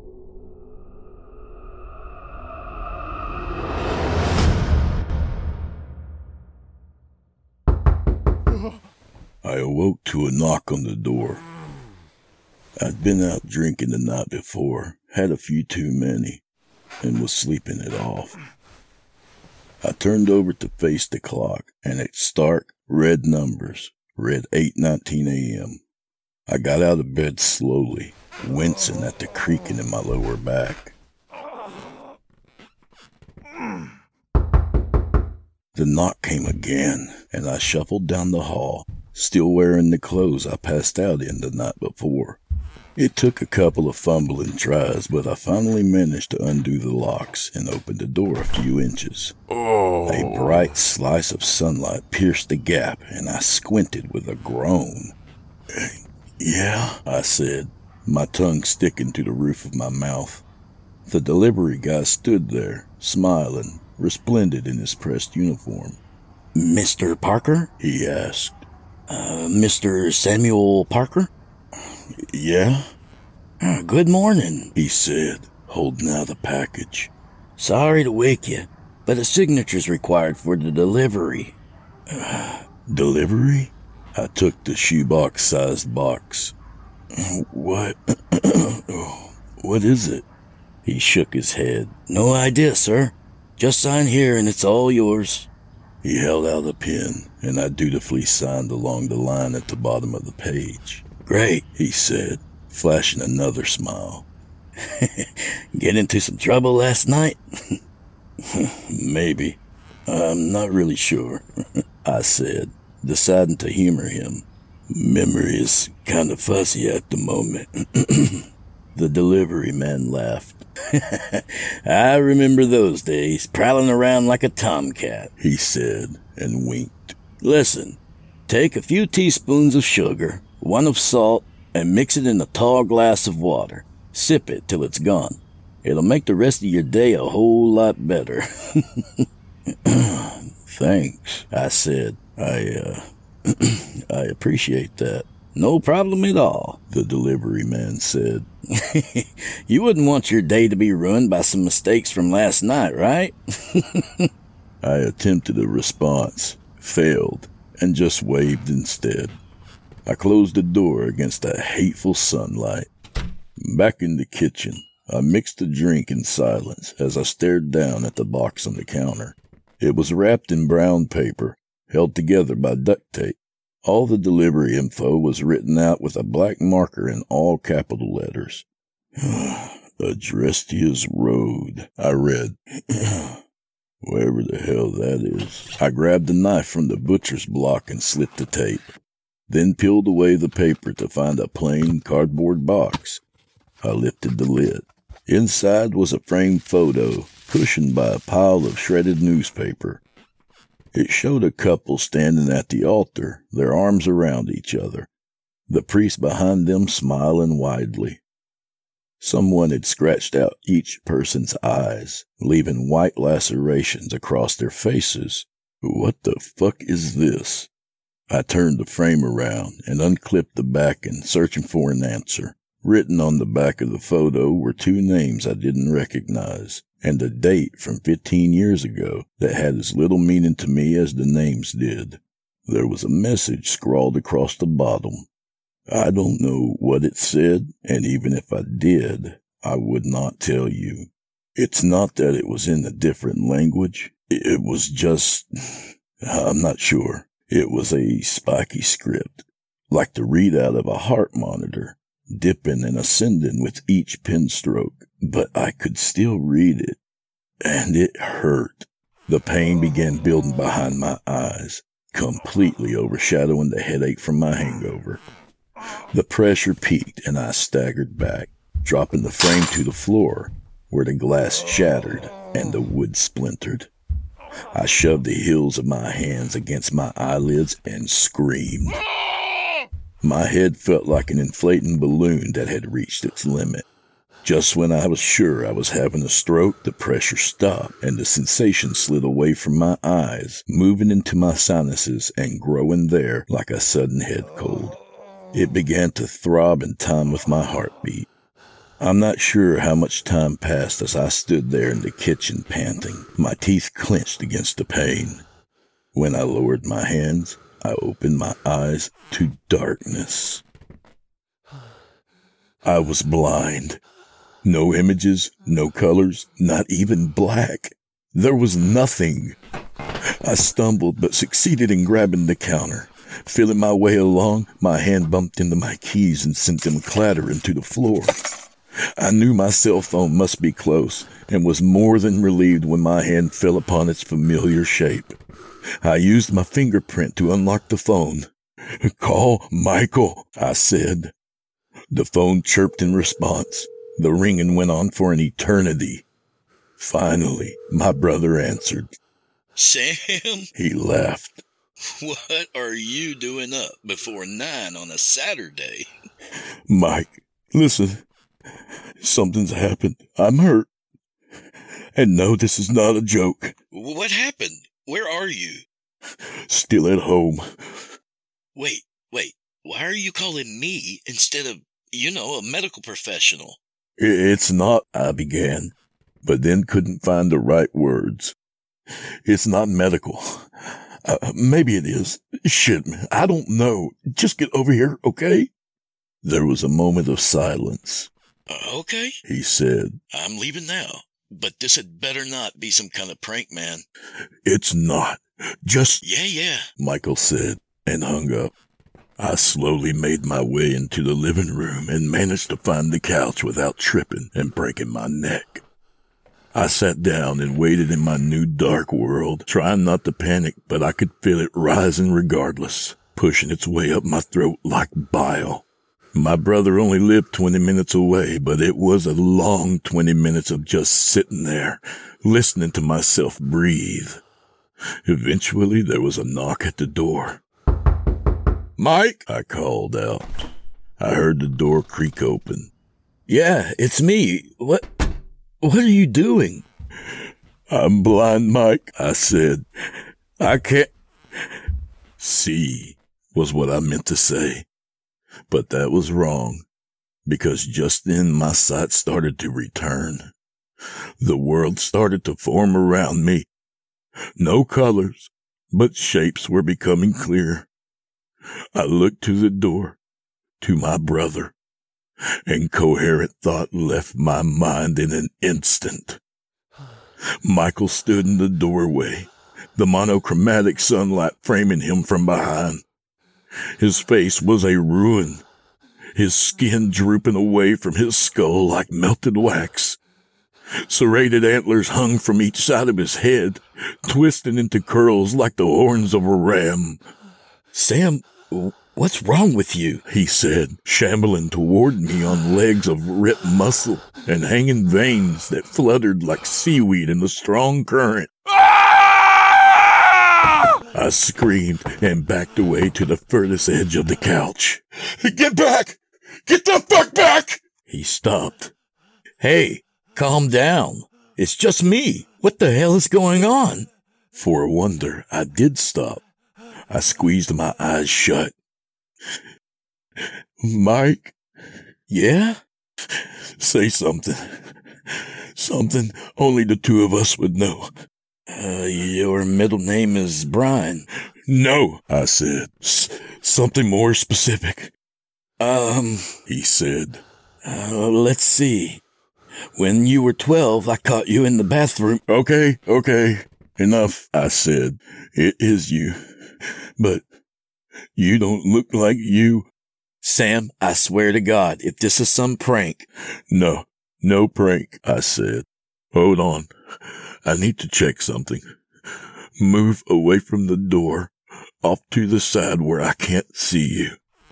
S5: I awoke to a knock on the door. I'd been out drinking the night before, had a few too many, and was sleeping it off. I turned over to face the clock, and its stark, red numbers read 8:19 a.m. I got out of bed slowly, wincing at the creaking in my lower back. The knock came again, and I shuffled down the hall still wearing the clothes I passed out in the night before. It took a couple of fumbling tries, but I finally managed to undo the locks and open the door a few inches. A bright slice of sunlight pierced the gap, and I squinted with a groan. "Yeah," I said, my tongue sticking to the roof of my mouth. The delivery guy stood there, smiling, resplendent in his pressed uniform. "Mr. Parker?" he asked. "Mr. Samuel Parker?" "Yeah?" "Good morning," he said, holding out a package. "Sorry to wake you, but a signature's required for the delivery." "Delivery?" I took the shoebox-sized box. "What? What is it?" He shook his head. "No idea, sir. Just sign here and it's all yours." He held out a pen, and I dutifully signed along the line at the bottom of the page. "Great," he said, flashing another smile. "Get into some trouble last night?" "Maybe. I'm not really sure," I said, deciding to humor him. "Memory is kind of fuzzy at the moment." The delivery man laughed. "I remember those days, prowling around like a tomcat," he said, and winked. "Listen, take a few teaspoons of sugar, 1 of salt, and mix it in a tall glass of water. Sip it till it's gone. It'll make the rest of your day a whole lot better." "Thanks," I said. I appreciate that." "No problem at all," the delivery man said. "You wouldn't want your day to be ruined by some mistakes from last night, right?" I attempted a response, failed, and just waved instead. I closed the door against the hateful sunlight. Back in the kitchen, I mixed the drink in silence as I stared down at the box on the counter. It was wrapped in brown paper, held together by duct tape. All the delivery info was written out with a black marker in all capital letters. "Adrestia's Road," I read. Wherever the hell that is. I grabbed a knife from the butcher's block and slit the tape, then peeled away the paper to find a plain cardboard box. I lifted the lid. Inside was a framed photo, cushioned by a pile of shredded newspaper. It showed a couple standing at the altar, their arms around each other, the priest behind them smiling widely. Someone had scratched out each person's eyes, leaving white lacerations across their faces. What the fuck is this? I turned the frame around and unclipped the backing, searching for an answer. Written on the back of the photo were 2 names I didn't recognize, and a date from 15 years ago that had as little meaning to me as the names did. There was a message scrawled across the bottom. I don't know what it said, and even if I did, I would not tell you. It's not that it was in a different language. It was just... I'm not sure. It was a spiky script, like the readout of a heart monitor, dipping and ascending with each pen stroke, but I could still read it, and it hurt. The pain began building behind my eyes, completely overshadowing the headache from my hangover. The pressure peaked, and I staggered back, dropping the frame to the floor, where the glass shattered and the wood splintered. I shoved the hills of my hands against my eyelids and screamed. My head felt like an inflating balloon that had reached its limit. Just when I was sure I was having a stroke, the pressure stopped and the sensation slid away from my eyes, moving into my sinuses and growing there like a sudden head cold. It began to throb in time with my heartbeat. I'm not sure how much time passed as I stood there in the kitchen panting, my teeth clenched against the pain. When I lowered my hands, I opened my eyes to darkness. I was blind. No images, no colors, not even black. There was nothing. I stumbled but succeeded in grabbing the counter. Feeling my way along, my hand bumped into my keys and sent them clattering to the floor. I knew my cell phone must be close and was more than relieved when my hand fell upon its familiar shape. I used my fingerprint to unlock the phone. "Call Michael," I said. The phone chirped in response. The ringing went on for an eternity. Finally, my brother answered.
S10: "Sam?"
S5: He laughed.
S10: "What are you doing up before 9 on a Saturday?"
S5: "Mike, listen. Something's happened. I'm hurt. And no, this is not a joke."
S10: "What happened? Where are you?"
S5: "Still at home."
S10: Wait. Why are you calling me instead of, a medical professional?"
S5: "It's not," I began, but then couldn't find the right words. "It's not medical. Maybe it is. Shit, man, I don't know. Just get over here, okay?" There was a moment of silence.
S10: "Okay,"
S5: he said.
S10: "I'm leaving now, but this had better not be some kind of prank, man."
S5: "It's not. Just..."
S10: Yeah,
S5: Michael said, and hung up. I slowly made my way into the living room and managed to find the couch without tripping and breaking my neck. I sat down and waited in my new dark world, trying not to panic, but I could feel it rising regardless, pushing its way up my throat like bile. My brother only lived 20 minutes away, but it was a long 20 minutes of just sitting there, listening to myself breathe. Eventually, there was a knock at the door. "Mike," I called out. I heard the door creak open.
S10: "Yeah, it's me. What are you doing?"
S5: "I'm blind, Mike," I said. "I can't see," was what I meant to say. But that was wrong, because just then my sight started to return. The world started to form around me. No colors, but shapes were becoming clear. I looked to the door, to my brother, and coherent thought left my mind in an instant. Michael stood in the doorway, the monochromatic sunlight framing him from behind. His face was a ruin, his skin drooping away from his skull like melted wax. Serrated antlers hung from each side of his head, twisting into curls like the horns of a ram.
S10: "Sam, what's wrong with you?"
S5: he said, shambling toward me on legs of ripped muscle and hanging veins that fluttered like seaweed in the strong current. I screamed and backed away to the furthest edge of the couch. "Get back! Get the fuck back!" He stopped.
S10: "Hey, calm down. It's just me. What the hell is going on?"
S5: For a wonder, I did stop. I squeezed my eyes shut. "Mike."
S10: "Yeah?"
S5: "Say something. Something only the two of us would know."
S10: Your middle name is Brian."
S5: "No," I said. Something more specific."
S10: He said. Let's see. When you were 12, I caught you in the bathroom."
S5: Okay. Enough," I said. "It is you. But you don't look like you."
S10: "Sam, I swear to God, if this is some prank..."
S5: No prank," I said. "Hold on. I need to check something. Move away from the door, off to the side where I can't see you."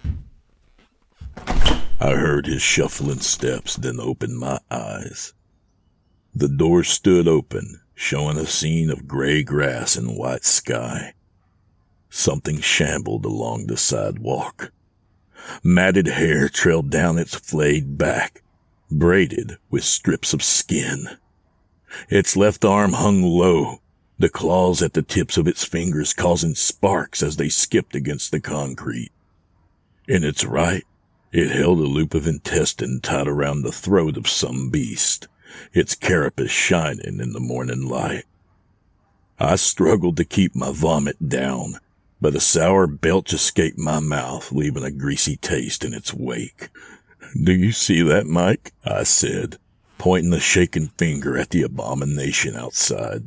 S5: I heard his shuffling steps, then opened my eyes. The door stood open, showing a scene of gray grass and white sky. Something shambled along the sidewalk. Matted hair trailed down its flayed back, braided with strips of skin. Its left arm hung low, the claws at the tips of its fingers causing sparks as they skipped against the concrete. In its right, it held a loop of intestine tied around the throat of some beast, its carapace shining in the morning light. I struggled to keep my vomit down, but a sour belch escaped my mouth, leaving a greasy taste in its wake. "Do you see that, Mike?" I said, pointing a shaking finger at the abomination outside.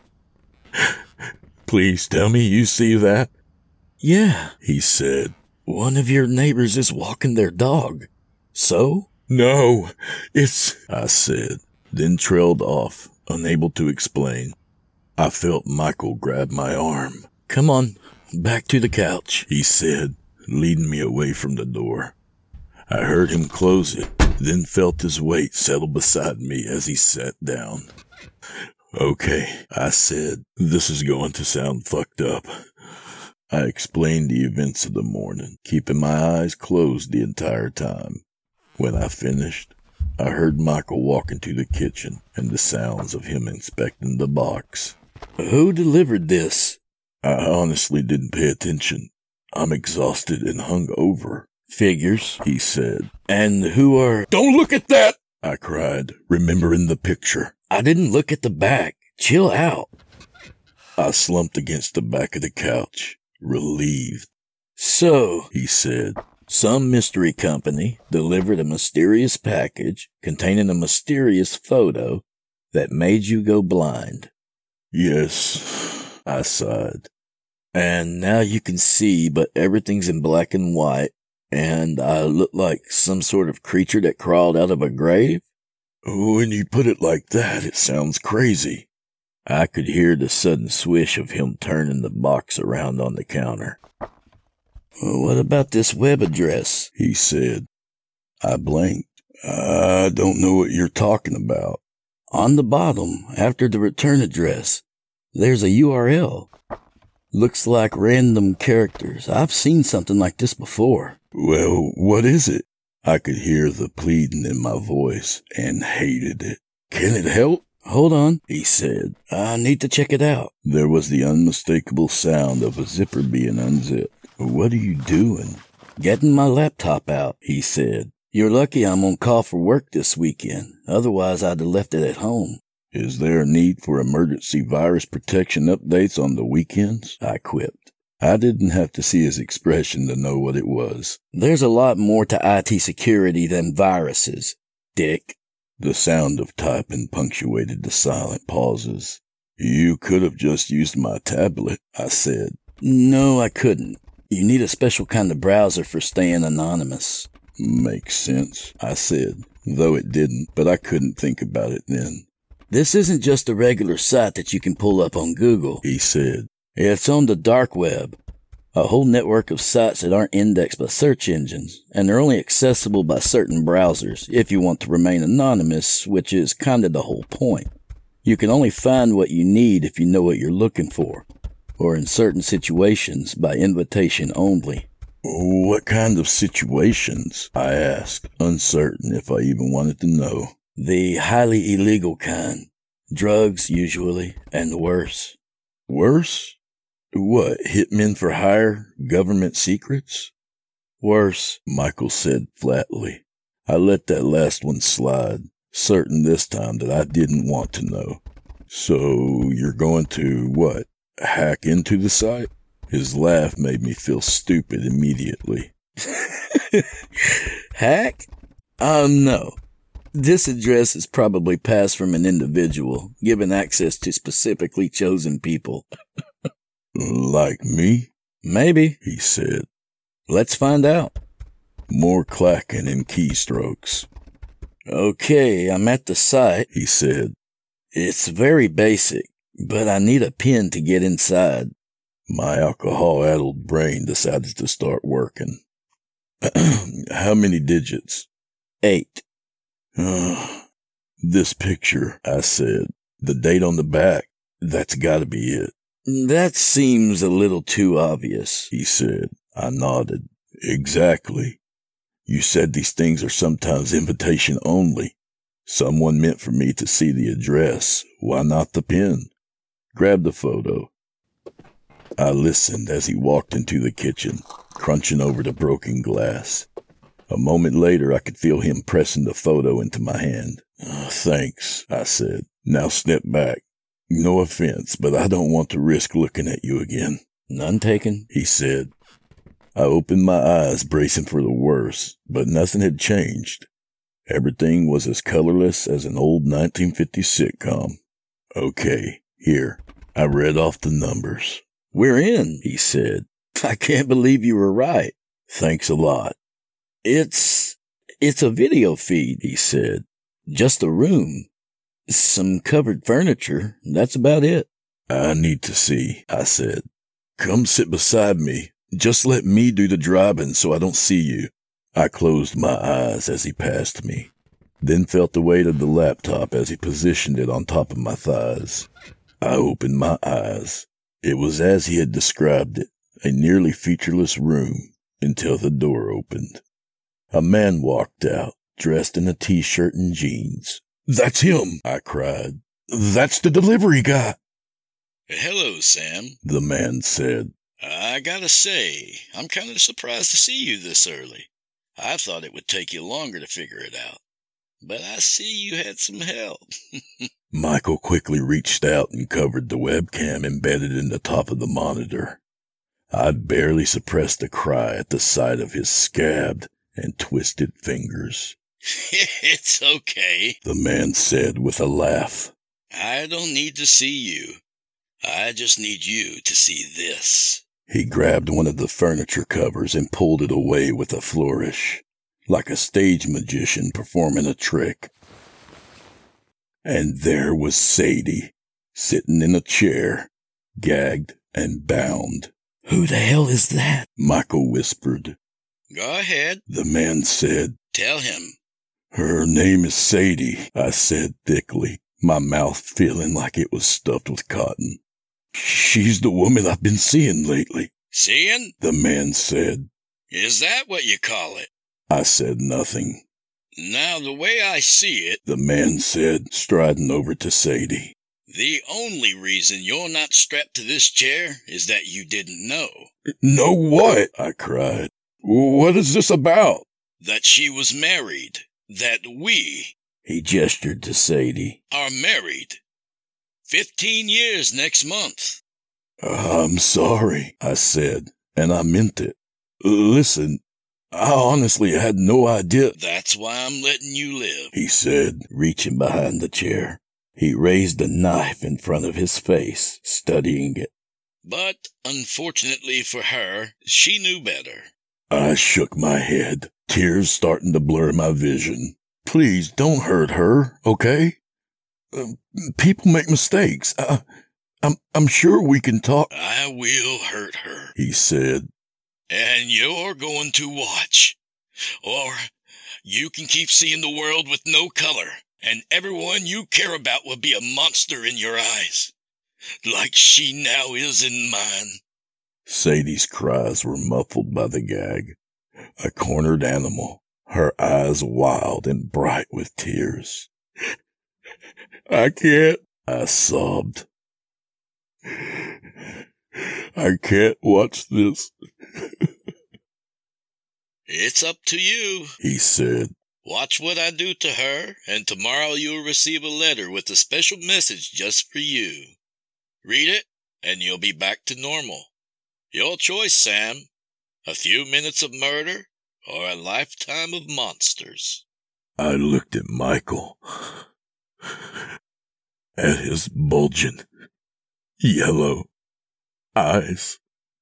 S5: "Please tell me you see that."
S10: "Yeah,"
S5: he said.
S10: "One of your neighbors is walking their dog. So?"
S5: "No, it's..." I said, then trailed off, unable to explain. I felt Michael grab my arm.
S10: "Come on, back to the couch,"
S5: he said, leading me away from the door. I heard him close it, then felt his weight settle beside me as he sat down. Okay, I said, this is going to sound fucked up. I explained the events of the morning, keeping my eyes closed the entire time. When I finished, I heard Michael walk into the kitchen and the sounds of him inspecting the box.
S10: Who delivered this?
S5: I honestly didn't pay attention. I'm exhausted and hung over.
S10: Figures,
S5: he said.
S10: And who are...
S5: Don't look at that! I cried, remembering the picture.
S10: I didn't look at the back. Chill out.
S5: I slumped against the back of the couch, relieved.
S10: So,
S5: he said,
S10: some mystery company delivered a mysterious package containing a mysterious photo that made you go blind.
S5: Yes, I sighed.
S10: And now you can see, but everything's in black and white, and I look like some sort of creature that crawled out of a grave?
S5: When you put it like that, it sounds crazy.
S10: I could hear the sudden swish of him turning the box around on the counter. What about this web address?
S5: He said. I blinked. I don't know what you're talking about.
S10: On the bottom, after the return address, there's a URL. Looks like random characters. I've seen something like this before.
S5: Well, what is it? I could hear the pleading in my voice and hated it. Can it help?
S10: Hold on, he said. I need to check it out.
S5: There was the unmistakable sound of a zipper being unzipped. What are you doing?
S10: Getting my laptop out, he said. You're lucky I'm on call for work this weekend. Otherwise, I'd have left it at home.
S5: Is there a need for emergency virus protection updates on the weekends? I quipped. I didn't have to see his expression to know what it was.
S10: There's a lot more to IT security than viruses, Dick.
S5: The sound of typing punctuated the silent pauses. You could have just used my tablet, I said.
S10: No, I couldn't. You need a special kind of browser for staying anonymous.
S5: Makes sense, I said, though it didn't, but I couldn't think about it then.
S10: This isn't just a regular site that you can pull up on Google,
S5: he said.
S10: It's on the dark web, a whole network of sites that aren't indexed by search engines, and they're only accessible by certain browsers if you want to remain anonymous, which is kind of the whole point. You can only find what you need if you know what you're looking for, or in certain situations by invitation only.
S5: What kind of situations? I asked, uncertain if I even wanted to know.
S10: The highly illegal kind. Drugs, usually, and worse.
S5: Worse? What, hitmen for hire? Government secrets?
S10: Worse,
S5: Michael said flatly. I let that last one slide, certain this time that I didn't want to know. So you're going to, what, hack into the site? His laugh made me feel stupid immediately.
S10: Hack? No. This address is probably passed from an individual, given access to specifically chosen people.
S5: Like me?
S10: Maybe,
S5: he said.
S10: Let's find out.
S5: More clacking and keystrokes.
S10: Okay, I'm at the site,
S5: he said.
S10: It's very basic, but I need a pin to get inside.
S5: My alcohol-addled brain decided to start working. How many digits?
S10: 8.
S5: This picture, I said. The date on the back, that's gotta be it.
S10: That seems a little too obvious,
S5: he said. I nodded. Exactly. You said these things are sometimes invitation only. Someone meant for me to see the address. Why not the pin? Grab the photo. I listened as he walked into the kitchen, crunching over the broken glass. A moment later, I could feel him pressing the photo into my hand. Thanks, I said. Now step back. No offense, but I don't want to risk looking at you again.
S10: None taken,
S5: he said. I opened my eyes, bracing for the worst, but nothing had changed. Everything was as colorless as an old 1950s sitcom. Okay, here. I read off the numbers.
S10: We're in, he said. I can't believe you were right.
S5: Thanks a lot.
S10: It's a video feed, he said. Just a room. Some covered furniture. That's about it.
S5: I need to see, I said. Come sit beside me. Just let me do the driving so I don't see you. I closed my eyes as he passed me, then felt the weight of the laptop as he positioned it on top of my thighs. I opened my eyes. It was as he had described it, a nearly featureless room, until the door opened. A man walked out, dressed in a t-shirt and jeans. "That's him," I cried. "That's the delivery guy."
S10: "Hello, Sam,"
S5: the man said.
S10: "I gotta say, I'm kind of surprised to see you this early. I thought it would take you longer to figure it out. But I see you had some help."
S5: Michael quickly reached out and covered the webcam embedded in the top of the monitor. I barely suppressed a cry at the sight of his scabbed and twisted fingers.
S10: "It's okay,"
S5: the man said with a laugh.
S10: "I don't need to see you. I just need you to see this."
S5: He grabbed one of the furniture covers and pulled it away with a flourish, like a stage magician performing a trick. And there was Sadie, sitting in a chair, gagged and bound.
S10: "Who the hell is that?"
S5: Michael whispered.
S10: "Go ahead,"
S5: the man said.
S10: "Tell him."
S5: "Her name is Sadie," I said thickly, my mouth feeling like it was stuffed with cotton. "She's the woman I've been seeing lately."
S10: "Seeing?"
S5: the man said.
S10: "Is that what you call it?"
S5: I said nothing.
S10: "Now, the way I see it,"
S5: the man said, striding over to Sadie,
S10: "the only reason you're not strapped to this chair is that you didn't know."
S5: "Know what?" I cried. "What is this about?"
S10: "That she was married. That we,"
S5: he gestured to Sadie,
S10: "are married. 15 years next month."
S5: "I'm sorry," I said, and I meant it. "Listen, I honestly had no idea."
S10: "That's why I'm letting you live,"
S5: he said, reaching behind the chair. He raised a knife in front of his face, studying it.
S10: "But, unfortunately for her, she knew better."
S5: I shook my head, tears starting to blur my vision. "Please don't hurt her, okay? People make mistakes. I'm sure we can talk."
S10: "I will hurt her,"
S5: he said.
S10: "And you're going to watch. Or you can keep seeing the world with no color, and everyone you care about will be a monster in your eyes, like she now is in mine."
S5: Sadie's cries were muffled by the gag. A cornered animal, her eyes wild and bright with tears. "I can't," I sobbed. "I can't watch this."
S10: "It's up to you,"
S5: he said.
S10: "Watch what I do to her, and tomorrow you'll receive a letter with a special message just for you. Read it, and you'll be back to normal. Your choice, Sam. A few minutes of murder, or a lifetime of monsters."
S5: I looked at Michael, at his bulging, yellow eyes.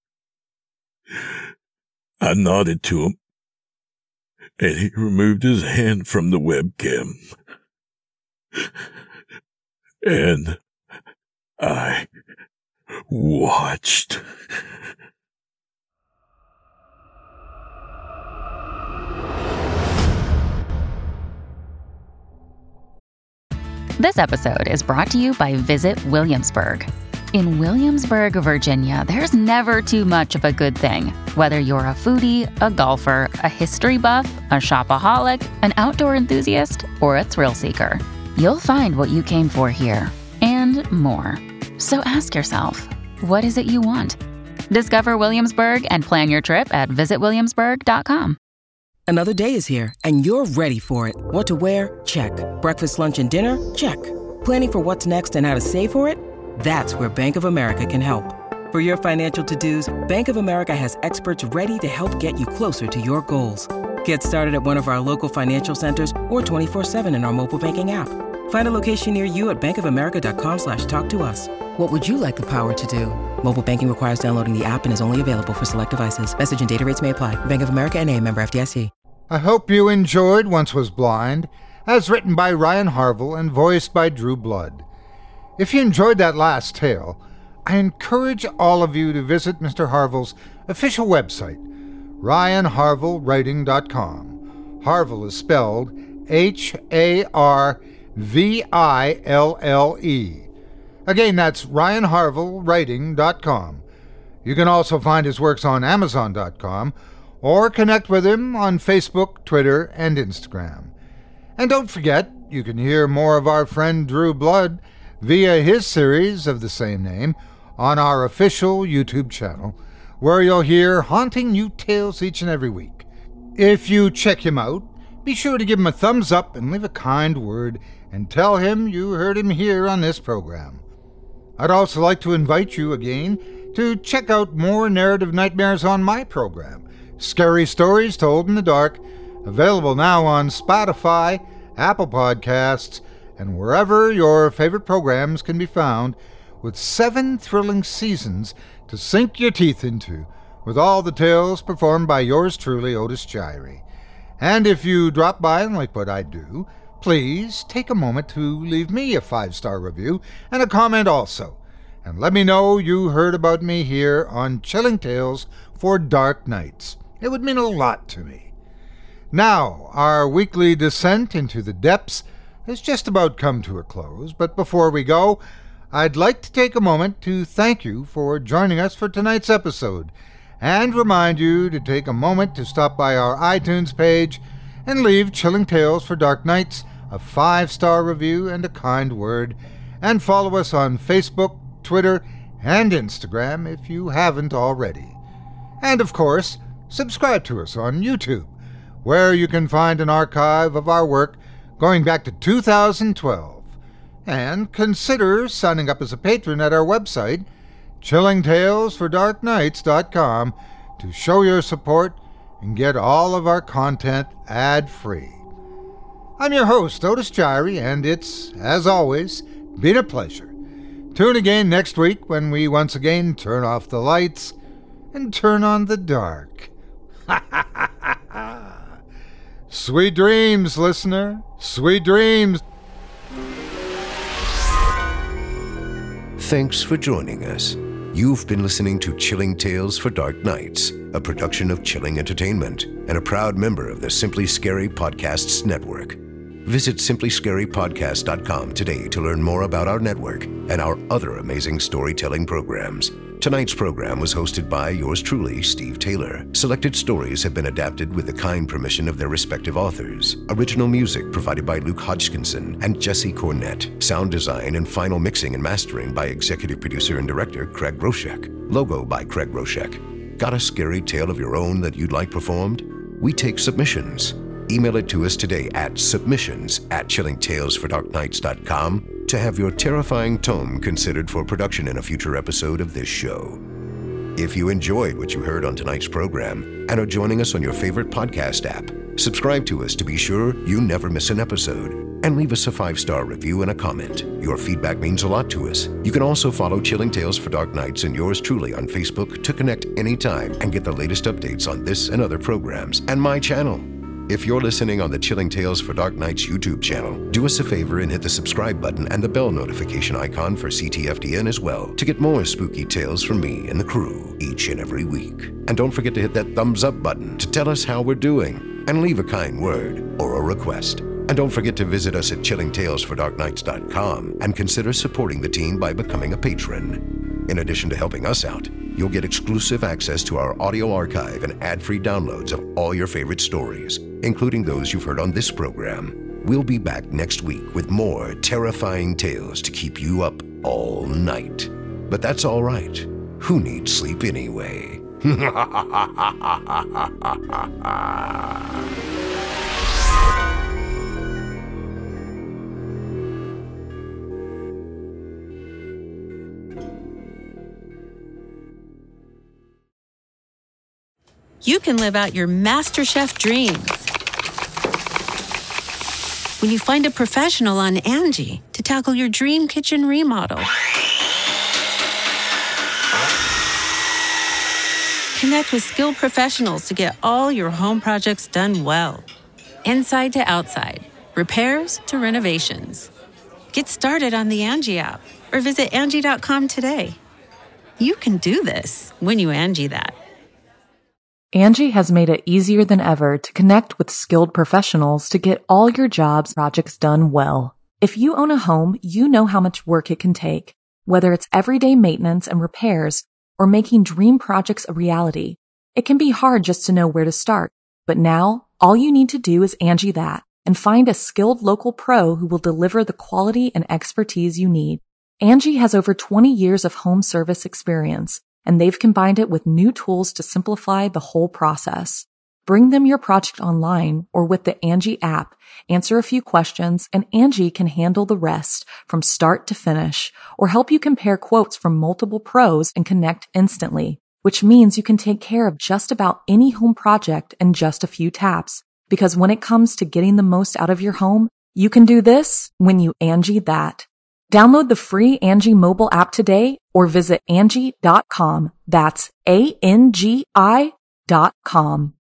S5: I nodded to him, and he removed his hand from the webcam. And I watched.
S11: This episode is brought to you by Visit Williamsburg. In Williamsburg, Virginia, there's never too much of a good thing. Whether you're a foodie, a golfer, a history buff, a shopaholic, an outdoor enthusiast, or a thrill seeker, you'll find what you came for here and more. So ask yourself, what is it you want? Discover Williamsburg and plan your trip at visitwilliamsburg.com.
S12: Another day is here, and you're ready for it. What to wear? Check. Breakfast, lunch, and dinner? Check. Planning for what's next and how to save for it? That's where Bank of America can help. For your financial to-dos, Bank of America has experts ready to help get you closer to your goals. Get started at one of our local financial centers or 24/7 in our mobile banking app. Find a location near you at bankofamerica.com/talktous. What would you like the power to do? Mobile banking requires downloading the app and is only available for select devices. Message and data rates may apply. Bank of America N.A., member FDIC.
S6: I hope you enjoyed Once Was Blind, as written by Ryan Harville and voiced by Drew Blood. If you enjoyed that last tale, I encourage all of you to visit Mr. Harville's official website, RyanHarvilleWriting.com. Harville is spelled Harville. Again, that's RyanHarvilleWriting.com. You can also find his works on Amazon.com or connect with him on Facebook, Twitter, and Instagram. And don't forget, you can hear more of our friend Drew Blood via his series of the same name on our official YouTube channel, where you'll hear haunting new tales each and every week. If you check him out, be sure to give him a thumbs up and leave a kind word and tell him you heard him here on this program. I'd also like to invite you again to check out more narrative nightmares on my program, Scary Stories Told in the Dark, available now on Spotify, Apple Podcasts, and wherever your favorite programs can be found, with 7 thrilling seasons to sink your teeth into, with all the tales performed by yours truly, Otis Jiry. And if you drop by and like what I do, please take a moment to leave me a 5-star review and a comment also, and let me know you heard about me here on Chilling Tales for Dark Nights. It would mean a lot to me. Now, our weekly descent into the depths has just about come to a close, but before we go, I'd like to take a moment to thank you for joining us for tonight's episode, and remind you to take a moment to stop by our iTunes page and leave Chilling Tales for Dark Nights a 5-star review and a kind word, and follow us on Facebook, Twitter, and Instagram if you haven't already. And of course, subscribe to us on YouTube, where you can find an archive of our work going back to 2012. And consider signing up as a patron at our website, chillingtalesfordarknights.com, to show your support and get all of our content ad-free. I'm your host, Otis Jiry, and it's, as always, been a pleasure. Tune again next week when we once again turn off the lights and turn on the dark. Sweet dreams, listener. Sweet dreams.
S3: Thanks for joining us. You've been listening to Chilling Tales for Dark Nights, a production of Chilling Entertainment and a proud member of the Simply Scary Podcasts Network. Visit simplyscarypodcast.com today to learn more about our network and our other amazing storytelling programs. Tonight's program was hosted by yours truly, Steve Taylor. Selected stories have been adapted with the kind permission of their respective authors. Original music provided by Luke Hodgkinson and Jesse Cornett. Sound design and final mixing and mastering by executive producer and director Craig Groshek. Logo by Craig Groshek. Got a scary tale of your own that you'd like performed? We take submissions. Email it to us today at submissions@chillingtalesfordarknights.com to have your terrifying tome considered for production in a future episode of this show. If you enjoyed what you heard on tonight's program and are joining us on your favorite podcast app, subscribe to us to be sure you never miss an episode, and leave us a 5-star review and a comment. Your feedback means a lot to us. You can also follow Chilling Tales for Dark Nights and yours truly on Facebook to connect anytime and get the latest updates on this and other programs and my channel. If you're listening on the Chilling Tales for Dark Nights YouTube channel, do us a favor and hit the subscribe button and the bell notification icon for CTFDN as well to get more spooky tales from me and the crew each and every week. And don't forget to hit that thumbs up button to tell us how we're doing and leave a kind word or a request. And don't forget to visit us at chillingtalesfordarknights.com and consider supporting the team by becoming a patron. In addition to helping us out, you'll get exclusive access to our audio archive and ad-free downloads of all your favorite stories, including those you've heard on this program. We'll be back next week with more terrifying tales to keep you up all night. But that's all right. Who needs sleep anyway?
S9: You can live out your MasterChef dreams when you find a professional on Angie to tackle your dream kitchen remodel. Connect with skilled professionals to get all your home projects done well. Inside to outside, repairs to renovations. Get started on the Angie app or visit Angie.com today. You can do this when you Angie that.
S1: Angie has made it easier than ever to connect with skilled professionals to get all your jobs projects done well. If you own a home, you know how much work it can take, whether it's everyday maintenance and repairs or making dream projects a reality. It can be hard just to know where to start, but now all you need to do is Angie that and find a skilled local pro who will deliver the quality and expertise you need. Angie has over 20 years of home service experience, and they've combined it with new tools to simplify the whole process. Bring them your project online or with the Angie app, answer a few questions, and Angie can handle the rest from start to finish or help you compare quotes from multiple pros and connect instantly, which means you can take care of just about any home project in just a few taps. Because when it comes to getting the most out of your home, you can do this when you Angie that. Download the free Angie mobile app today or visit Angie.com. That's ANGI.com.